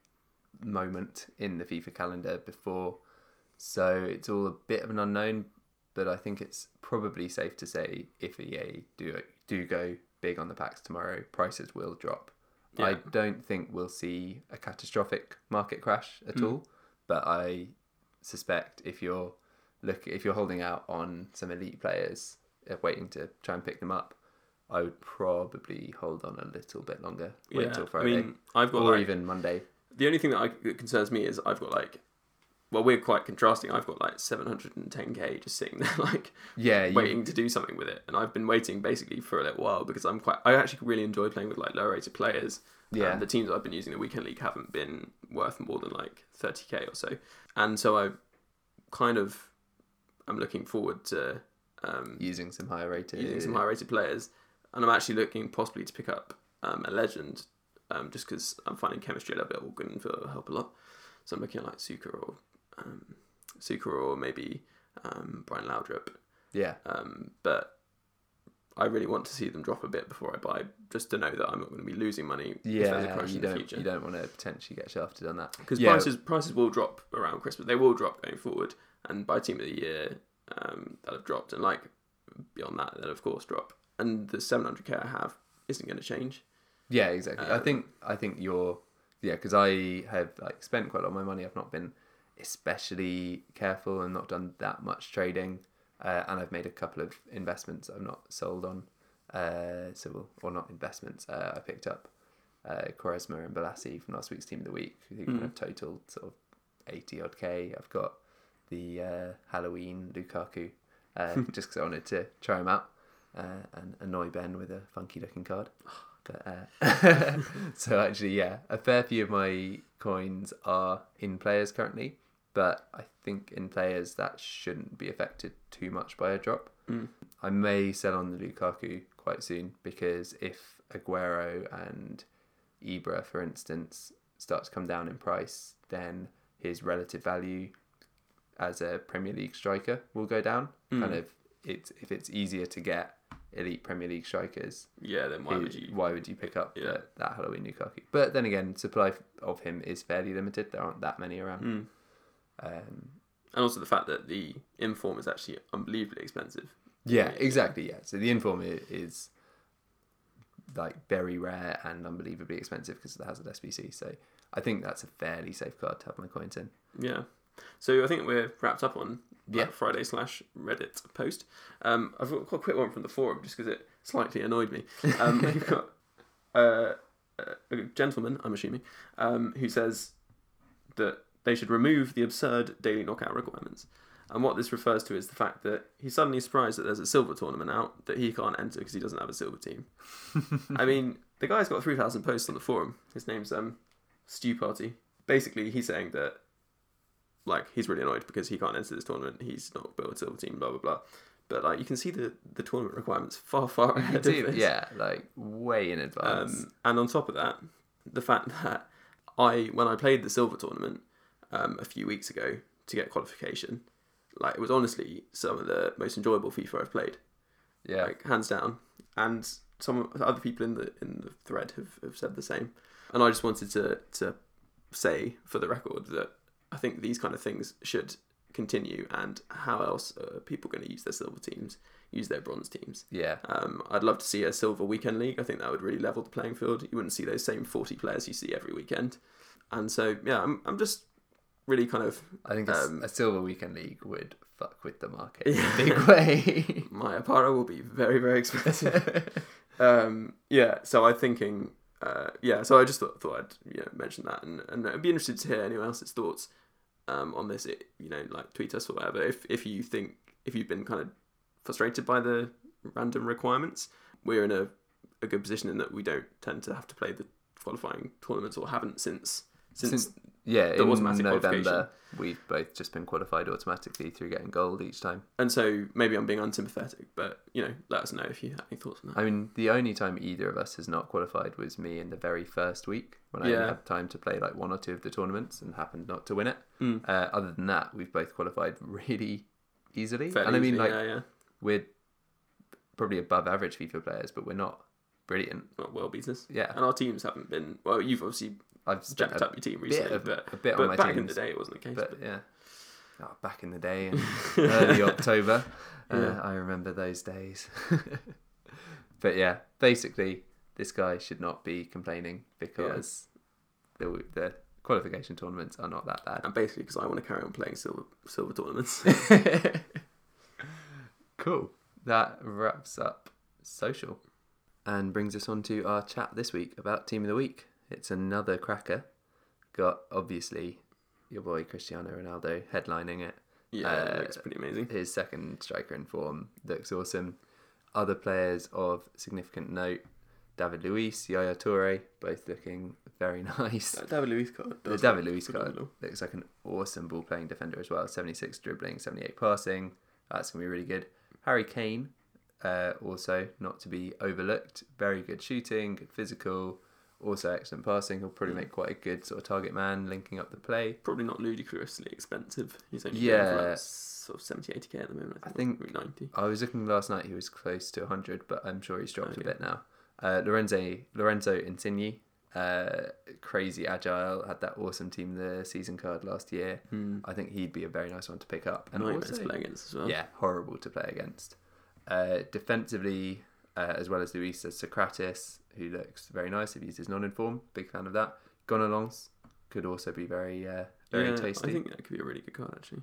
moment in the FIFA calendar before, so it's all a bit of an unknown. But I think it's probably safe to say if EA do go big on the packs tomorrow, prices will drop. Yeah. I don't think we'll see a catastrophic market crash at all, but I suspect if you're holding out on some elite players, waiting to try and pick them up, I would probably hold on a little bit longer. Wait till Friday. I mean, even Monday. The only thing that concerns me is I've got we're quite contrasting. I've got 710k just sitting there waiting to do something with it, and I've been waiting basically for a little while because I actually really enjoy playing with lower rated players. Yeah. The teams I've been using in the Weekend League haven't been worth more than 30k or so, and so I'm looking forward to using some higher rated players. And I'm actually looking possibly to pick up a legend, just because I'm finding chemistry a little bit awkward and feel it'll help a lot. So I'm looking at Suker or maybe Brian Laudrup. Yeah. But I really want to see them drop a bit before I buy, just to know that I'm not going to be losing money if there's a crash in the future. You don't want to potentially get shafted on that. Because prices will drop around Christmas. They will drop going forward. And by Team of the Year, they'll have dropped. And beyond that, they'll of course drop. And the 700k I have isn't going to change. Yeah, exactly. I think you're, because I have spent quite a lot of my money. I've not been especially careful and not done that much trading. And I've made a couple of investments I've not sold on. Or not investments. I picked up Quaresma and Balassi from last week's Team of the Week, who kind of totaled sort of 80 odd K. I've got the Halloween Lukaku, just because I wanted to try him out and annoy Ben with a funky looking card. But, so actually, yeah, a fair few of my coins are in players currently, but I think in players that shouldn't be affected too much by a drop. I may sell on the Lukaku quite soon, because if Aguero and Ibra, for instance, start to come down in price, then his relative value as a Premier League striker will go down. If it's easier to get elite Premier League strikers, then why would you pick up that Halloween Lukaku? But then again, supply of him is fairly limited. There aren't that many around. And also the fact that the Inform is actually unbelievably expensive. Yeah, exactly. Yeah, so the Inform is like very rare and unbelievably expensive because of the Hazard SBC. So I think that's a fairly safe card to have my coins in. Yeah. So I think we're wrapped up on Black Friday /Reddit post. I've got a quick one from the forum just because it slightly annoyed me. We've got a gentleman, I'm assuming, who says that they should remove the absurd daily knockout requirements. And what this refers to is the fact that he's suddenly surprised that there's a silver tournament out that he can't enter because he doesn't have a silver team. I mean, the guy's got 3,000 posts on the forum. His name's Stew Party. Basically, he's saying that he's really annoyed because he can't enter this tournament. He's not built a silver team, blah, blah, blah. But you can see the tournament requirements far ahead of this. Yeah, way in advance. And on top of that, the fact that when I played the silver tournament a few weeks ago to get qualification, it was honestly some of the most enjoyable FIFA I've played. Yeah, hands down. And some other people in the thread have said the same. And I just wanted to say for the record that I think these kind of things should continue. And how else are people going to use their silver teams, use their bronze teams? Yeah. I'd love to see a silver weekend league. I think that would really level the playing field. You wouldn't see those same 40 players you see every weekend. And so, yeah, I'm just really kind of... I think a silver weekend league would fuck with the market in a big way. My apparel will be very, very expensive. So I'm thinking... so I just thought I'd mention that, and I'd be interested to hear anyone else's thoughts on this. Tweet us or whatever if you've been kind of frustrated by the random requirements. We're in a good position in that we don't tend to have to play the qualifying tournaments, or haven't since in November we've both just been qualified automatically through getting gold each time. And so maybe I'm being unsympathetic, but let us know if you have any thoughts on that. I mean, the only time either of us has not qualified was me in the very first week, when I only had time to play one or two of the tournaments and happened not to win it. Other than that, we've both qualified really easily. We're probably above average FIFA players, but we're not brilliant. Not well beaters. Yeah. And our teams haven't been... Well, you've obviously... I've jacked up your team recently, but on my back teams. in the day it wasn't the case. But yeah, back in the day in early October, I remember those days. But yeah, basically, this guy should not be complaining because the qualification tournaments are not that bad. And basically, because I want to carry on playing silver tournaments. Cool. That wraps up social and brings us on to our chat this week about Team of the Week. It's another cracker. Got, obviously, your boy Cristiano Ronaldo headlining it. Yeah, it looks pretty amazing. His second striker in form looks awesome. Other players of significant note: David Luiz, Yaya Toure, both looking very nice. That David Luiz card. The David Luiz card looks like an awesome ball-playing defender as well. 76 dribbling, 78 passing. That's going to be really good. Harry Kane, also not to be overlooked. Very good shooting, good physical. Also excellent passing. He'll probably make quite a good sort of target man, linking up the play. Probably not ludicrously expensive. He's only for sort of 70, 80k at the moment. I think 90. I was looking last night. He was close to 100, but I'm sure he's dropped a bit now. Lorenzo Insigne, crazy agile. Had that awesome team the season card last year. I think he'd be a very nice one to pick up. And nightmare to play against as well. Yeah, horrible to play against. Defensively, as well as Luis, there's Socrates, who looks very nice if he's his non-inform. Big fan of that. Gonalons could also be very tasty. I think that could be a really good card, actually.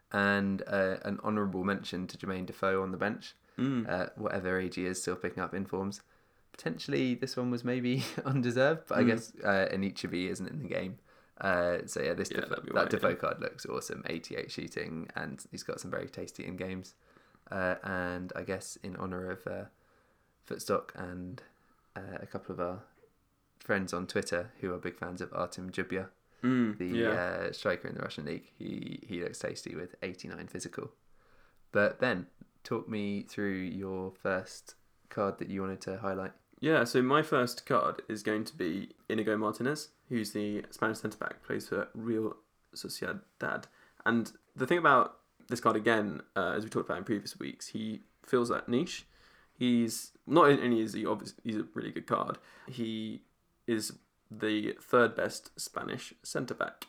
And an honourable mention to Jermaine Defoe on the bench. Whatever age he is, still picking up informs. Potentially this one was maybe undeserved, but I guess Anichebe isn't in the game. So yeah, Defoe card looks awesome. 88 shooting, and he's got some very tasty in games. And I guess in honour of Footstock and a couple of our friends on Twitter who are big fans of Artem Jubya, the striker in the Russian league, he looks tasty with 89 physical. But Ben, talk me through your first card that you wanted to highlight. Yeah, so my first card is going to be Inigo Martinez, who's the Spanish centre-back, plays for Real Sociedad. And the thing about this card, again, as we talked about in previous weeks, he fills that niche. He's not only is he obviously he's a really good card, he is the third best Spanish centre-back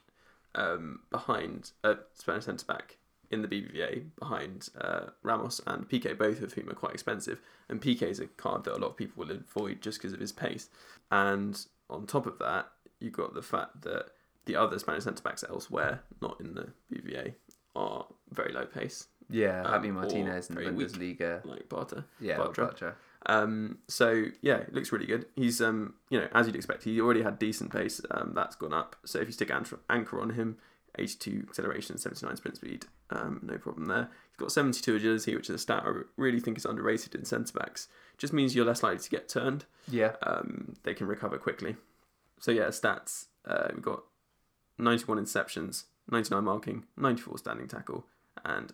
behind Spanish centre-back in the BBVA behind Ramos and Piqué, both of whom are quite expensive. And Piqué is a card that a lot of people will avoid just because of his pace. And on top of that, you've got the fact that the other Spanish centre-backs elsewhere, not in the BBVA, are very low pace. Yeah, Javi Martinez in the Bundesliga. Like Bartra. Yeah, Bartra. So yeah, it looks really good. He's as you'd expect, he already had decent pace. That's gone up. So if you stick anchor on him, 82 acceleration, 79 sprint speed, no problem there. He's got 72 agility, which is a stat I really think is underrated in centre backs. Just means you're less likely to get turned. Yeah. They can recover quickly. So yeah, stats. We've got 91 interceptions, 99 marking, 94 standing tackle, and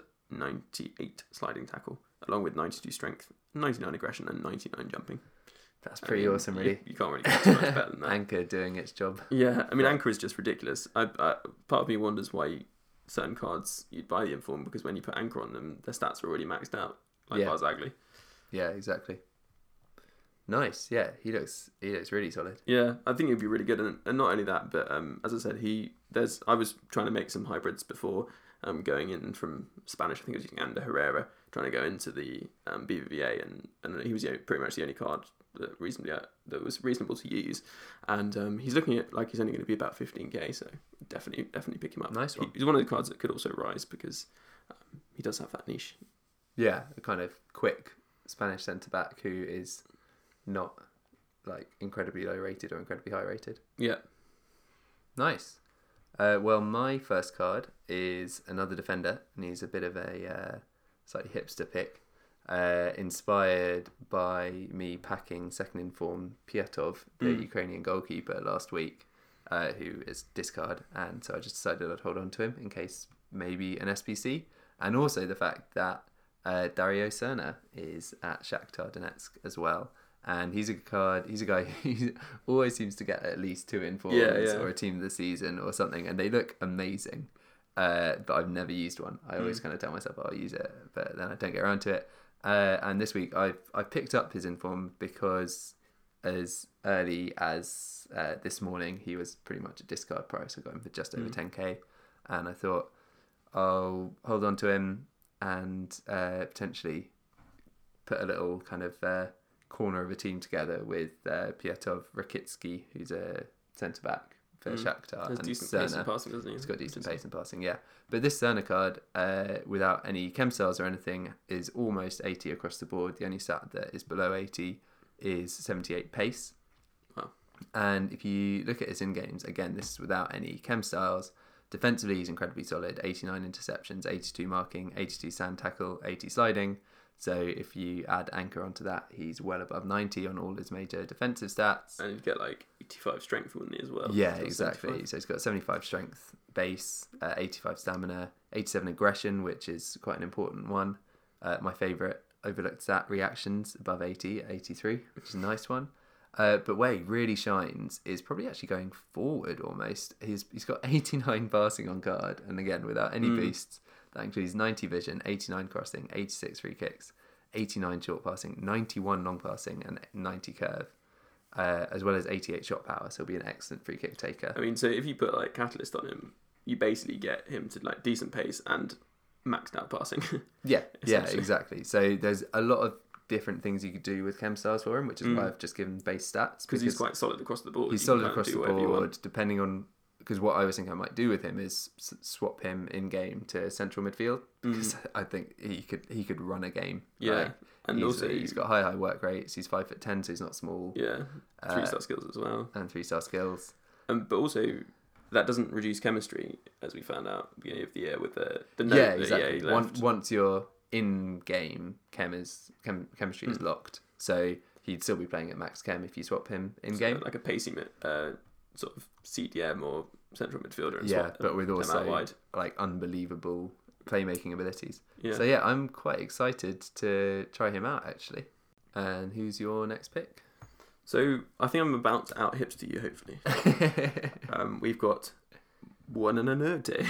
98 sliding tackle, along with 92 strength, 99 aggression, and 99 jumping. That's pretty awesome, really. You can't really get too much better than that. Anchor doing its job. Yeah, I mean, Anchor is just ridiculous. Part of me wonders why certain cards you'd buy the Inform, because when you put Anchor on them, their stats are already maxed out, like Barzagli. Yeah, exactly. Nice. Yeah, he looks really solid. Yeah, I think he'd be really good, and not only that, but as I said, I was trying to make some hybrids before going in from Spanish. I think it was using Ander Herrera, trying to go into the BBVA, and he was pretty much the only card that was reasonable to use, and he's looking at like he's only going to be about 15k, so definitely pick him up. Nice one. He's one of the cards that could also rise because he does have that niche. Yeah, a kind of quick Spanish centre back who is not like incredibly low rated or incredibly high rated. Yeah. Nice. Well, my first card is another defender, and he's a bit of a slightly hipster pick. Inspired by me packing second inform Piatov, the Ukrainian goalkeeper, last week, who is discard, and so I just decided I'd hold on to him in case maybe an SPC, and also the fact that Dario Serna is at Shakhtar Donetsk as well, and he's a guy who always seems to get at least 2 informs or a team of the season or something, and they look amazing. But I've never used one. I always kind of tell myself I'll use it, but then I don't get around to it. And this week I picked up his inform because as early as this morning he was pretty much at discard price. I got him for just over 10k, and I thought I'll hold on to him and potentially put a little kind of corner of a team together with Piatov Rakitsky, who's a centre back for Shakhtar. Has decent pace and passing, doesn't he? He's got decent pace and passing, yeah. But this Serna card, without any chem cells or anything, is almost 80 across the board. The only stat that is below 80 is 78 pace. Wow. And if you look at his in-games, again, this is without any chem styles. Defensively, he's incredibly solid. 89 interceptions, 82 marking, 82 sand tackle, 80 sliding. So if you add Anchor onto that, he's well above 90 on all his major defensive stats. And he'd get like 85 strength, wouldn't he, as well? Yeah, exactly. 75. So he's got 75 strength base, 85 stamina, 87 aggression, which is quite an important one. My favourite overlooked stat, reactions, above 80, 83, which is a nice one. But where he really shines is probably actually going forward almost. He's got 89 passing on card, and again, without any boosts. That includes 90 vision, 89 crossing, 86 free kicks, 89 short passing, 91 long passing, and 90 curve, as well as 88 shot power. So he'll be an excellent free kick taker. I mean, so if you put like Catalyst on him, you basically get him to like decent pace and maxed out passing. Yeah, exactly. So there's a lot of different things you could do with chem stars for him, which is why I've just given base stats. Because he's quite solid across the board. He's solid across the board, depending on because what I was thinking I might do with him is swap him in game to central midfield, because I think he could run a game. Yeah, like, and also he's got high work rates. He's 5'10", so he's not small. Yeah, 3-star skills as well, and 3-star skills. But also that doesn't reduce chemistry, as we found out at the beginning of the year with the note Yeah, that exactly. EA left. Once you're in game, chemistry is locked. So he'd still be playing at max chem if you swap him in game. Like a pacey sort of CDM or central midfielder. And Yeah, swap but with them also out wide. like unbelievable playmaking abilities. Yeah. So yeah, I'm quite excited to try him out actually. And who's your next pick? So I think I'm about to out hipster you. Hopefully, we've got Buonanotte.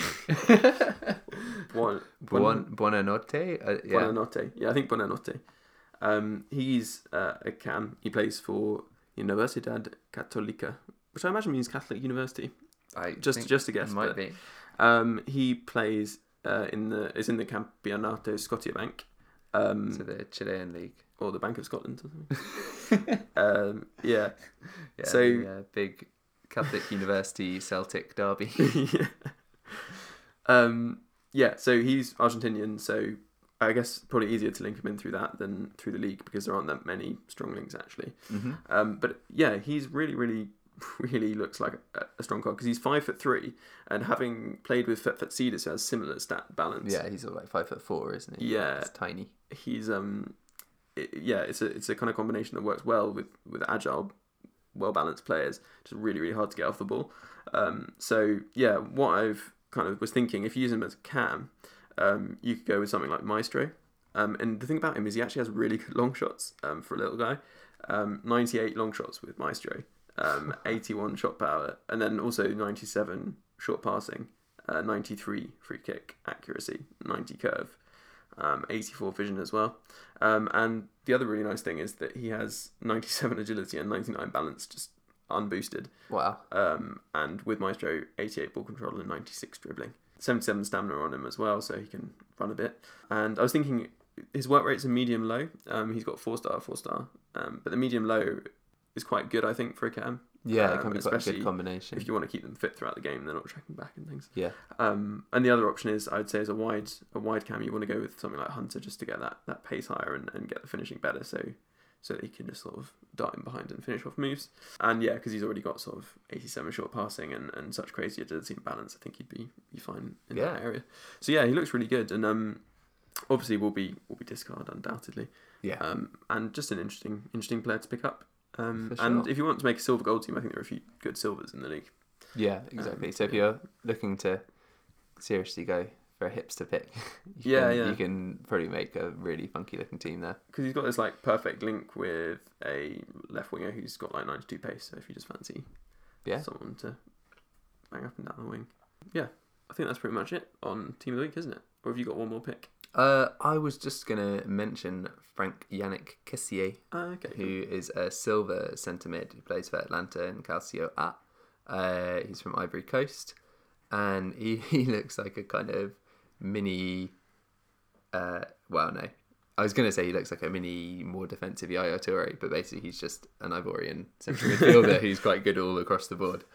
Buonanotte. Yeah. Buonanotte. Yeah, I think Buonanotte. He's a cam. He plays for Universidad Católica, which I imagine means Catholic University. Just a guess. Might be. He plays in the Campeonato Scotiabank. So the Chilean league. Or the Bank of Scotland or something. Yeah. So big Catholic University Celtic derby. So he's Argentinian, so I guess probably easier to link him in through that than through the league, because there aren't that many strong links actually. But yeah, he's really looks like a strong card, because he's 5'3", and having played with Fetsidas, who has similar stat balance. Yeah, he's all like 5'4", isn't he? Yeah, it's tiny. He's it's a kind of combination that works well with agile, well balanced players. Just really hard to get off the ball. So yeah, what I've kind of was thinking, if you use him as a cam, you could go with something like Maestro. And the thing about him is he actually has really good long shots for a little guy. 98 long shots with Maestro, 81 shot power, and then also 97 short passing, 93 free kick accuracy, 90 curve. 84 vision as well. And the other really nice thing is that he has 97 agility and 99 balance, just unboosted. Wow. And with Maestro, 88 ball control and 96 dribbling. 77 stamina on him as well, so he can run a bit. And I was thinking his work rates are medium-low. He's got 4-star. But the medium-low is quite good, I think, for a cam. Yeah, it can be quite a good combination. If you want to keep them fit throughout the game, they're not tracking back and things. Yeah. And the other option is, I would say, is a wide cam. You want to go with something like Hunter, just to get that pace higher and get the finishing better, so that he can just sort of dart in behind and finish off moves. And yeah, because he's already got sort of 87 short passing and such crazy agility and balance, I think he'd be fine in that area. So yeah, he looks really good, and obviously will be discard undoubtedly. Yeah. And just an interesting player to pick up. For And sure. if you want to make a silver gold team, I think there are a few good silvers in the league. Yeah, exactly. So if you're looking to seriously go for a hipster pick, you can probably make a really funky looking team there. Because he's got this like perfect link with a left winger who's got like 92 pace. So if you just fancy someone to bang up and down the wing, yeah, I think that's pretty much it on team of the week, isn't it? Or have you got one more pick? I was just going to mention Frank Yannick Kessié, who is a silver centre mid who plays for Atlanta in Calcio A. He's from Ivory Coast, and he looks like a kind of mini... I was going to say he looks like a mini, more defensive Yaya Toure, but basically he's just an Ivorian central midfielder who's quite good all across the board.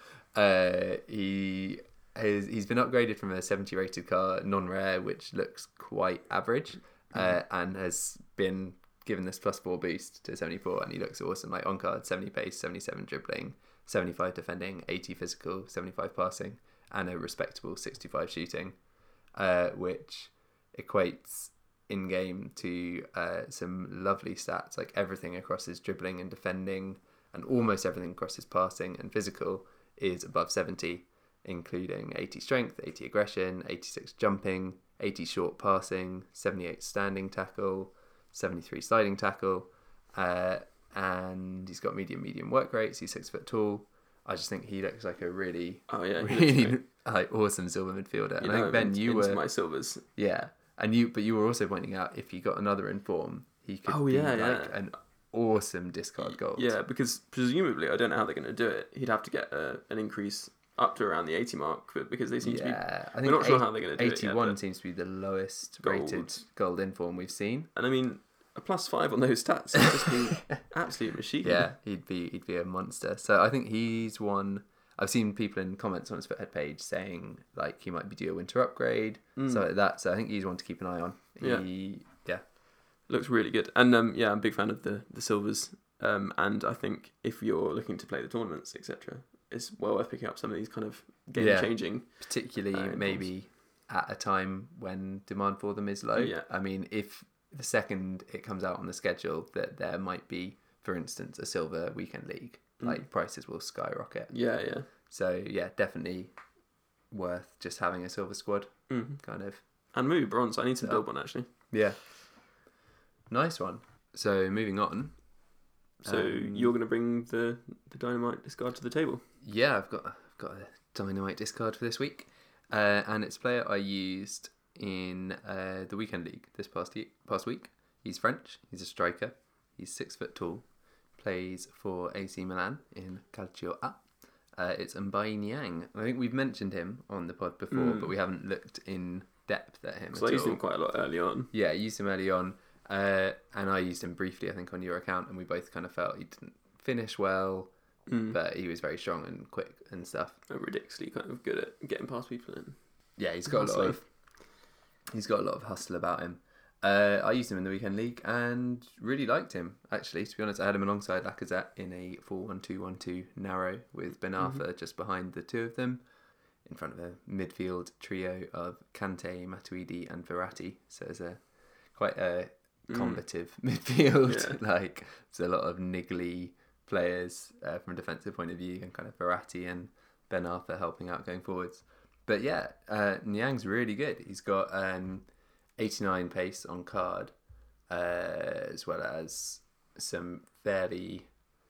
He's been upgraded from a 70 rated car, non-rare, which looks quite average, and has been given this +4 boost to 74, and he looks awesome. Like on card, 70 pace, 77 dribbling, 75 defending, 80 physical, 75 passing, and a respectable 65 shooting, which equates in game to some lovely stats, like everything across his dribbling and defending, and almost everything across his passing and physical is above 70. Including 80 strength, 80 aggression, 86 jumping, 80 short passing, 78 standing tackle, 73 sliding tackle, and he's got medium work rates. He's 6 foot tall. I just think he looks like a really like awesome silver midfielder. And I think Ben, you were my silvers. Yeah, but you were also pointing out if you got another in form, he could be an awesome discard gold. Yeah, because presumably, I don't know how they're going to do it. He'd have to get an increase up to around the 80 mark, because they seem to be... I think we're not sure how they're going to do 81 it yet, seems to be the lowest rated gold in form we've seen. And I mean, a +5 on those stats would just be absolute machine. Yeah, he'd be a monster. So I think he's one... I've seen people in comments on his Fithead page saying like he might be due a winter upgrade, so like that. So I think he's one to keep an eye on. Yeah. Looks really good. And I'm a big fan of the silvers. And I think if you're looking to play the tournaments, etc., it's well worth picking up some of these kind of game-changing. Particularly maybe at a time when demand for them is low. Yeah. I mean, if the second it comes out on the schedule that there might be, for instance, a silver weekend league, like prices will skyrocket. Yeah. So yeah, definitely worth just having a silver squad, kind of. And maybe bronze. I need to build one actually. Yeah. Nice one. So moving on. So you're going to bring the dynamite discard to the table? Yeah, I've got a dynamite discard for this week, and it's a player I used in the weekend league this past week. He's French. He's a striker. He's 6 foot tall. Plays for AC Milan in Calcio A. It's Mbaye Niang. I think we've mentioned him on the pod before, but we haven't looked in depth at him. So I used him quite a lot early on. Yeah, I used him early on. And I used him briefly, I think, on your account, and we both kind of felt he didn't finish well, but he was very strong and quick and stuff. Ridiculously kind of good at getting past people in. Yeah, he's got a lot of hustle about him. I used him in the weekend league and really liked him. Actually, to be honest, I had him alongside Lacazette in a 4-1-2-1-2 narrow with Ben Arfa just behind the two of them, in front of a midfield trio of Kante, Matuidi, and Verratti. So it's quite a combative midfield. Like there's a lot of niggly players from a defensive point of view, and kind of Verratti and Ben Arfa helping out going forwards. But yeah, Niang's really good. He's got 89 pace on card, as well as some fairly,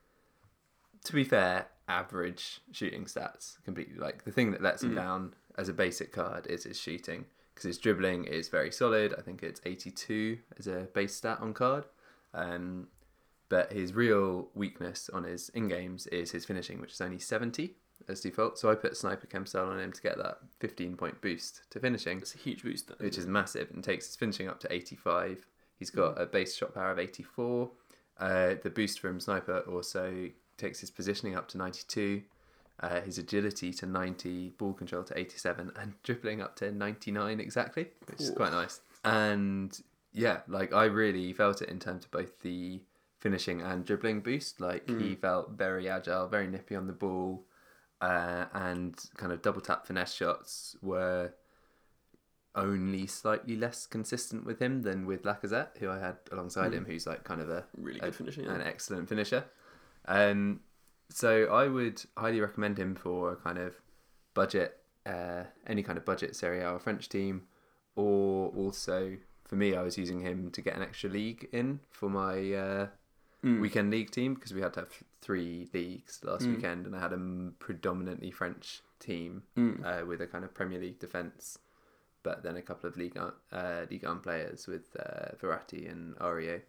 to be fair, average shooting stats. Completely, like the thing that lets him down as a basic card is his shooting. Because his dribbling is very solid. I think it's 82 as a base stat on card. But his real weakness on his in-games is his finishing, which is only 70 as default. So I put Sniper Chem Cell on him to get that 15-point boost to finishing. It's a huge boost, though, which is massive, and takes his finishing up to 85. He's got a base shot power of 84. The boost from Sniper also takes his positioning up to 92. His agility to 90, ball control to 87, and dribbling up to 99 exactly, which is quite nice. And yeah, like I really felt it in terms of both the finishing and dribbling boost. Like he felt very agile, very nippy on the ball, and kind of double tap finesse shots were only slightly less consistent with him than with Lacazette, who I had alongside him, who's like kind of a really good finisher, an excellent finisher. So I would highly recommend him for a kind of budget, any kind of budget Serie A or French team, or also for me, I was using him to get an extra league in for my weekend league team, because we had to have 3 leagues last weekend, and I had a predominantly French team with a kind of Premier League defence, but then a couple of Ligue 1 players with Verratti and Aurier.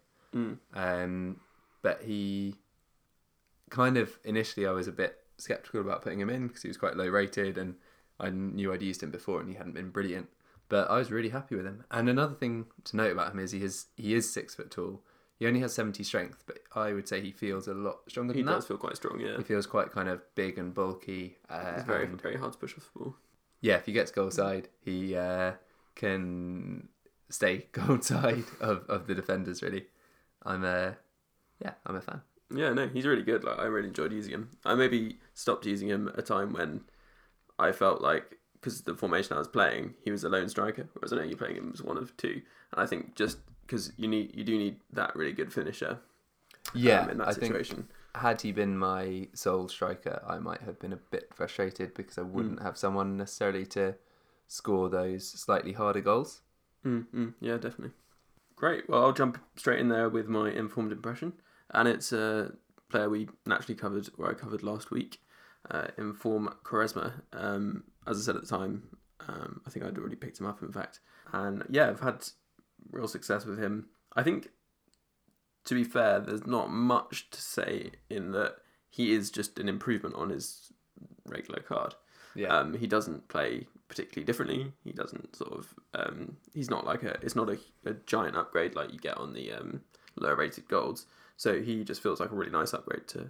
But he kind of, initially I was a bit sceptical about putting him in because he was quite low rated, and I knew I'd used him before and he hadn't been brilliant, but I was really happy with him. And another thing to note about him is he is 6 foot tall. He only has 70 strength, but I would say he feels a lot stronger than that. He does feel quite strong, yeah. He feels quite kind of big and bulky. It's very hard to push off the ball. Yeah, if he gets goal side, he can stay goal side of the defenders, really. I'm a fan. Yeah, no, he's really good. Like, I really enjoyed using him. I maybe stopped using him at a time when I felt like, because the formation I was playing, he was a lone striker, whereas I know you're playing him as one of 2. And I think just because you do need that really good finisher. Yeah, in that situation. Think had he been my sole striker, I might have been a bit frustrated because I wouldn't have someone necessarily to score those slightly harder goals. Yeah, definitely. Great. Well, I'll jump straight in there with my informed impression. And it's a player we naturally covered, or I covered last week, Inform Quaresma. As I said at the time, I think I'd already picked him up, in fact. And yeah, I've had real success with him. I think, to be fair, there's not much to say in that he is just an improvement on his regular card. Yeah. He doesn't play particularly differently. He doesn't sort of... he's not like it's not a giant upgrade like you get on the lower rated golds. So he just feels like a really nice upgrade to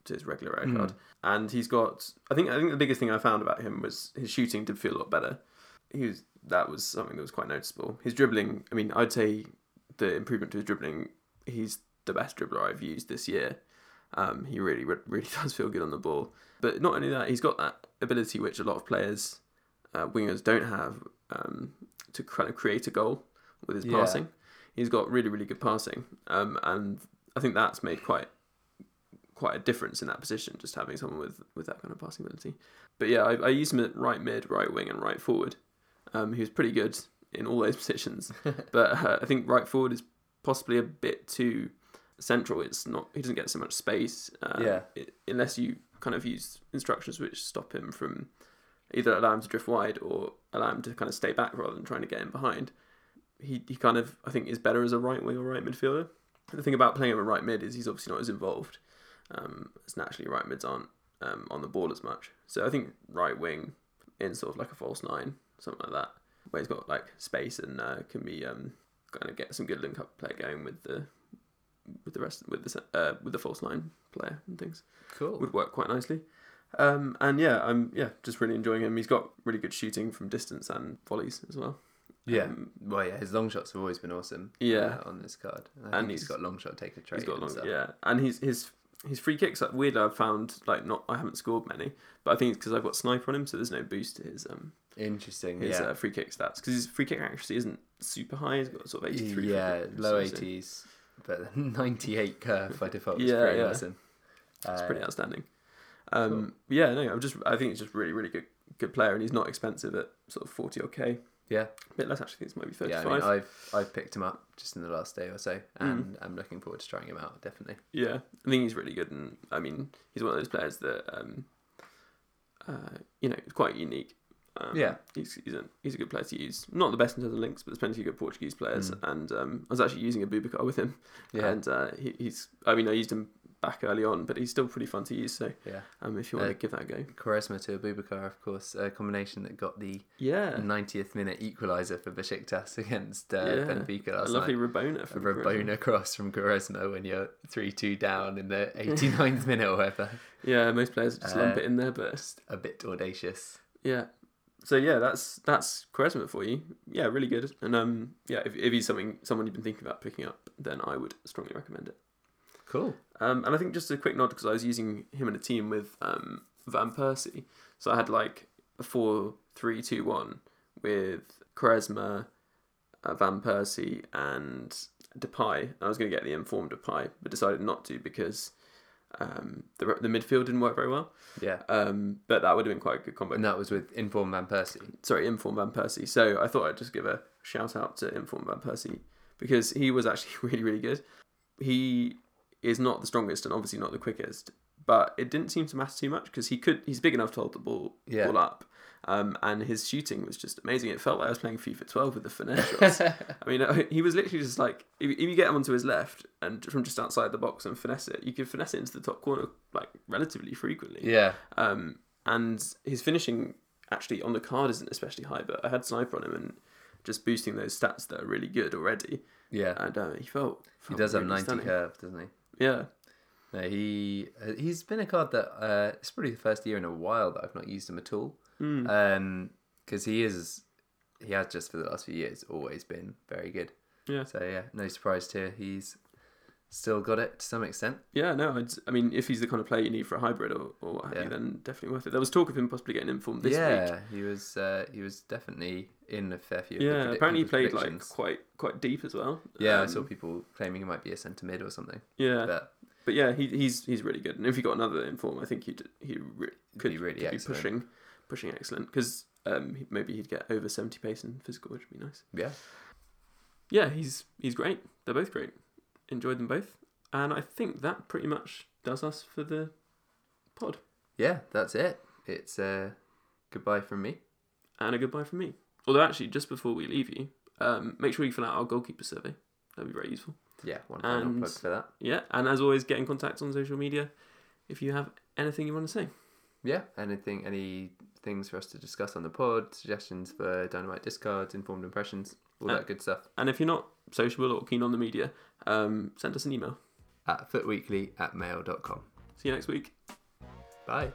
to his regular red card. And he's got, I think the biggest thing I found about him was his shooting did feel a lot better. That was something that was quite noticeable. His dribbling, I mean, I'd say the improvement to his dribbling, he's the best dribbler I've used this year. He really does feel good on the ball. But not only that, he's got that ability which a lot of players, wingers, don't have, to kind of create a goal with his passing. He's got really, really good passing. And I think that's made quite a difference in that position, just having someone with that kind of passing ability. But yeah, I used him at right mid, right wing and right forward. He was pretty good in all those positions. But I think right forward is possibly a bit too central. He doesn't get so much space unless you kind of use instructions which stop him from either allow him to drift wide or allow him to kind of stay back rather than trying to get in behind. He kind of, I think, is better as a right wing or right midfielder. The thing about playing him at right mid is he's obviously not as involved, as naturally right mids aren't on the ball as much. So I think right wing in sort of like a false nine, something like that, where he's got like space and can be kind of get some good link up play going with the false nine player and things. Cool. Would work quite nicely. I'm just really enjoying him. He's got really good shooting from distance and volleys as well. Yeah, his long shots have always been awesome. On this card, and he's got long shot take a trade. And his free kicks, like, weirdly, I've found I haven't scored many, but I think it's because I've got sniper on him, so there's no boost to his interesting free kick stats, because his free kick accuracy isn't super high. He's got sort of 83. Low 80s, but 98 curve by default is pretty awesome. It's pretty outstanding. Cool. I think it's just really, really good player, and he's not expensive at sort of 40 or K. Yeah, a bit less actually. I think it's maybe 35. Yeah, I mean, I've picked him up just in the last day or so, and I'm looking forward to trying him out. Definitely. Yeah, I think he's really good, and I mean, he's one of those players that is quite unique. He's a good player to use. Not the best in terms of links, but there's plenty of good Portuguese players, and I was actually using a Boubacar with him, and I used him back early on, but he's still pretty fun to use. So if you want to give that a go, Quaresma to Boubacar, of course, a combination that got the 90th minute equaliser for Besiktas against Benfica last night. A lovely Rabona cross from Quaresma when you're 3-2 down in the 89th minute or whatever. Yeah, most players just lump it in there, but a bit audacious. Yeah. So that's Quaresma for you. Yeah, really good. And if he's someone you've been thinking about picking up, then I would strongly recommend it. Cool. And I think just a quick nod, because I was using him in a team with Van Persie. So I had like a 4-3-2-1 with Quaresma, Van Persie and Depay. I was going to get the informed Depay, but decided not to because the midfield didn't work very well. Yeah. But that would have been quite a good combo. And that was with Inform Van Persie. Sorry, Inform Van Persie. So I thought I'd just give a shout out to Inform Van Persie because he was actually really, really good. He is not the strongest and obviously not the quickest, but it didn't seem to matter too much because he's big enough to hold the ball up. And his shooting was just amazing. It felt like I was playing FIFA 12 with the finesse shots. I mean, he was literally just like, if you get him onto his left and from just outside the box and finesse it, you could finesse it into the top corner like relatively frequently. Yeah. And his finishing actually on the card isn't especially high, but I had sniper on him and just boosting those stats that are really good already. Yeah. And he felt he does really have 90 stunning. curve, doesn't he? Yeah. No, he's been a card that it's probably the first year in a while that I've not used him at all. Because he has just for the last few years always been very good. Yeah. So yeah, no surprise here. He's still got it to some extent. Yeah, no, I mean, if he's the kind of player you need for a hybrid or what have you, then definitely worth it. There was talk of him possibly getting informed this week. Yeah, he was definitely in a fair few. Yeah, apparently he played like quite deep as well. Yeah, I saw people claiming he might be a centre mid or something. Yeah, but yeah, he's really good. And if he got another inform, I think he could be really excellent. Pushing excellent because maybe he'd get over 70 pace and physical, which would be nice. Yeah, he's great. They're both great. Enjoyed them both, and I think that pretty much does us for the pod. Yeah, that's it. It's goodbye from me and a goodbye from me. Although actually, just before we leave you, make sure you fill out our goalkeeper survey. That'd be very useful. Yeah, one final plug for that. Yeah, and as always, get in contact on social media if you have anything you want to say. Yeah, any things for us to discuss on the pod, suggestions for Dynamite discards, informed impressions, all that good stuff. And if you're not sociable or keen on the media, send us an email at footweekly@mail.com. See you next week. Bye.